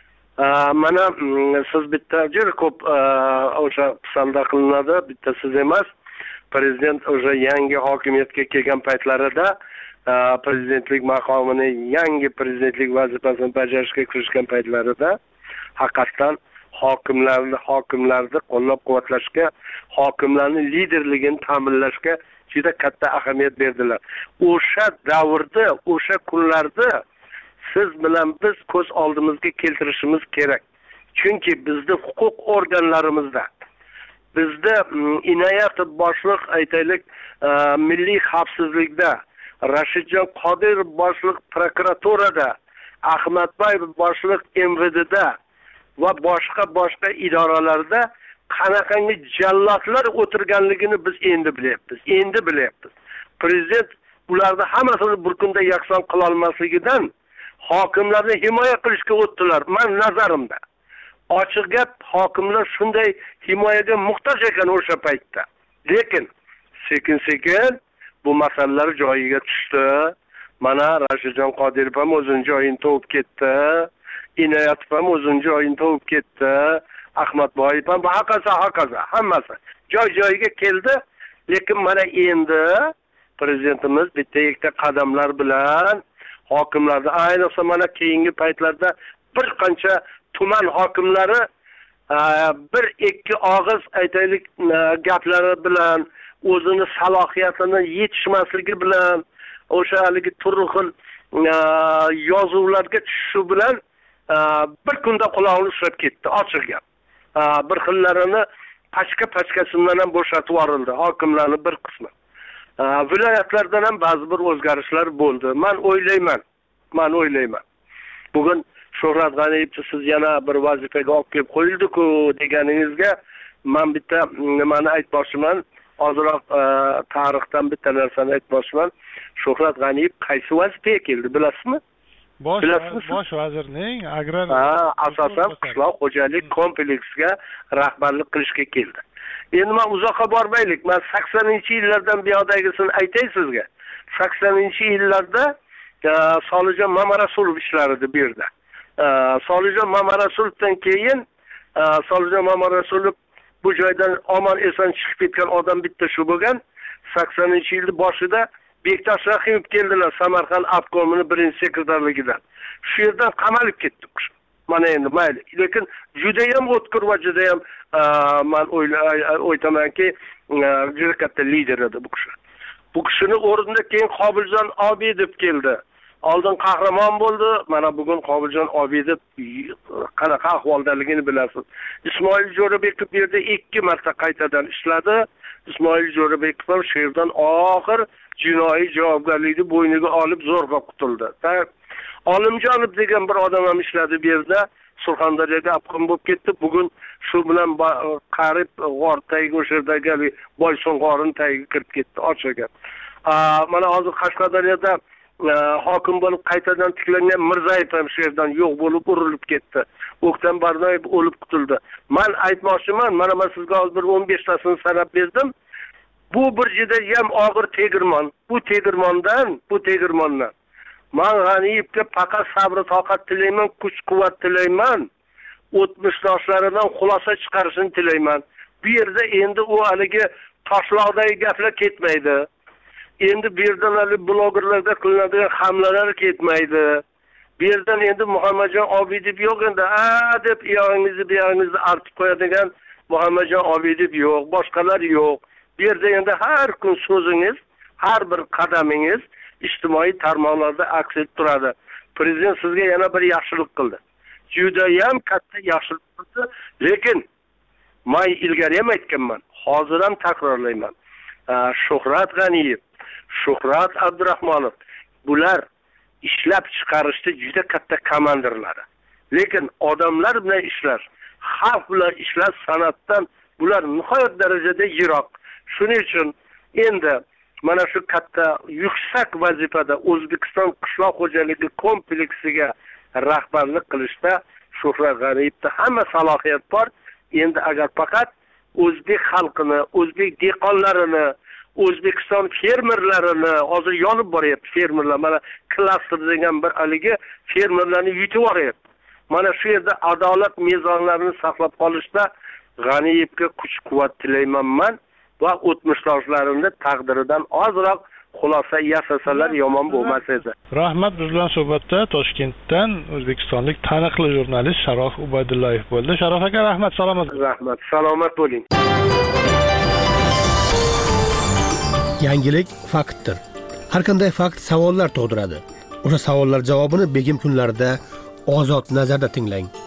mana siz bitta juda ko'p o'sha pisanda qilinadi, bitta siz emas. Prezident o'sha yangi hokimiyatga kelgan paytlarida prezidentlik maqomini, yangi prezidentlik vazifasini bajarishga kirishgan paytlarida haqiqatan hokimlarni hokimlarni qo'llab-quvvatlashga, hokimlarning liderligini ta'minlashga juda katta ahamiyat berdilar. O'sha davrda, o'sha kunlarda siz bilan biz ko'z oldimizga keltirishimiz kerak. Chunki bizning huquq organlarimizda, bizda inoyat boshliq aytaylik milliy xavfsizlikda, Rashidjon Qodirov boshliq prokuraturada, Ahmadboyev boshliq M V D'da va boshqa boshqa idoralarda qanaqangi jallodlar o'tirganligini biz endi bilyapmiz. Endi bilyapmiz. Prezident ularni hammasini bir kunda yakson qila olmasligidan hokimlarni himoya qilishga o'tdilar. Men nazarimda ochiq gap, hokimlar shunday himoyaga muhtoj ekan o'sha paytda. Lekin sekin-sekin bu masalalar joyiga tushdi. Mana Rashidjon Qodirov ham o'zining joyini topib ketdi. Inoyatov ham o'zining joyini topib ketdi. Ahmadboyev ham hokazo hokazo hammasi joy-joyiga keldi. Lekin mana endi prezidentimiz bitta ikkita qadamlar bilan hokimlarni, ayniqsa mana keyingi paytlarda bir qancha tuman hokimlari bir ikki og'iz aytaylik gaplari bilan, o'zini salohiyatini yetishmasligi bilan, o'sha haligi turli xil yozuvlarga tushishi bilan bir kunda quloqni ushlab ketdi, ochiq gap. Bir xillarini pachka-pachkasidan ham bo'shatib yuborildi hokimlarning bir qismi. Viloyatlardan ham ba'zi bir o'zgarishlar bo'ldi. Men o'ylayman, men o'ylayman. Bugun Shuhrat G'aniyevni siz yana bir vazifaga olib kelib qo'yildi-ku deganingizga men bitta nimani aytmoqchiman. Hozirroq tarixdan bitta narsani aytmoqchiman. Shuhrat G'aniyev qaysi vazifaga keldi, bilasizmi? Bosh bosh vazirning agrar asosan qishloq xo'jalik kompleksiga rahbarlik qilishga keldi. Endi men uzoqqa bormaylik. Men saksoninchi yillardan buyoqdagisini aytay sizga. saksoninchi yillarda Solijon Mamarasulov ishlardi bu yerda. Solijon Mamarasulovdan keyin Solijon Mamarasulov bu joydan omon eson chiqib ketgan odam bitta shu bo'lgan. saksoninchi yilda boshida Bektash Rahimov keldilar Samarqand obkomining birinchi sekretarligidan. Shu yerdan qamalib ketdi. Mana endi mayli. Lekin juda ham o'tkir va juda ham men o'ylaymanki juda katta lider edi bu kishi. Bu kishini o'rnida keyin Qobiljon Obidov keldi. Oldin qahramon bo'ldi, mana bugun Qobiljon Obidov qanaqa ahvoldaligini bilasiz. Ismoil Jo'rabekov bu yerda ikki marta qaytadan ishladi. Ismoil Jo'rabekov ham shu yerdan oxir jinoiy javobgarlikni bo'yniga olib zo'rg'a qutuldi. Olimjonov degan bir odam ham ishladi bu yerda. Surxondaryoga obkom bo'lib ketdi. Bugun shu bilan qarib g'or tagiga o'sha yerdagi Boyson g'orining tagiga kirib ketdi, ochiq gap. Mana hozir Qashqadaryoda hokim bo'lib qaytadan tiklangan Mirzayev ham shu yerdan yo'q bo'lib urilib ketdi. O'ktam Barnoyev o'lib qutuldi. Men aytmoqchiman, mana men sizga hozir bir o'n besh tasini sanab berdim. Bu bir juda ham og'ir tegirmon. Bu tegirmondan, bu tegirmondan men G'aniyevga faqat sabr toqat tilayman, kuch-quvvat tilayman. o'tmishdoshlaridan xulosa chiqarishini tilayman. Bu yerda endi u haligi toshloqdagi gaplar ketmaydi. Endi bu yerdan hali blogerlarda qilinadigan hamlalar ketmaydi. Bu yerdan endi Muhammadjon Obidov yo'q endi, a deb uyog'ingizni buyog'ingizni artib qo'yadigan Muhammadjon Obidov yo'q, boshqalar yo'q. Bu yerda endi har kun so'zingiz, har bir qadamingiz ijtimoiy tarmoqlarda aks etib turadi. Prezident sizga yana bir yaxshilik qildi. Juda ham katta yaxshilik qildi, lekin men ilgari ham aytganman, hozir ham takrorlayman. Shuhrat G'aniyev, Shuhrat Abdurahmonov bular ishlab chiqarishda juda katta komandirlari. Lekin odamlar bilan ishlash, xalq bilan ishlash san'atdan bular nihoyat darajada yiroq. Shuning uchun endi mana shu katta yuksak vazifada O'zbekiston qishloq xo'jaligi kompleksiga rahbarlik qilishda Shuhrat G'aniyevda hamma salohiyat bor. Endi agar faqat o'zbek xalqini, o'zbek dehqonlarini, O'zbekiston fermerlarini hozir yonib boryapti fermerlar. Mana klaster degan bir haligi fermerlarni yutib yuboryapti. Mana shu yerda adolat mezonlarini saqlab qolishda G'aniyevga kuch-quvvat tilayman men va o'tmishdoshlarimni taqdiridan ozroq xulosa yasasalar yomon bo'lmas edi. Rahmat, biz bilan suhbatda Toshkentdan o'zbekistonlik taniqli jurnalist Sharof Ubaydullayev bo'ldi. Sharof aka, rahmat, salomat. Rahmat, salomat bo'ling. Yangilik faktdir. Har qanday fakt savollar tug'diradi. O'sha savollar javobini Begim kunlarida Ozod nazarda tinglang.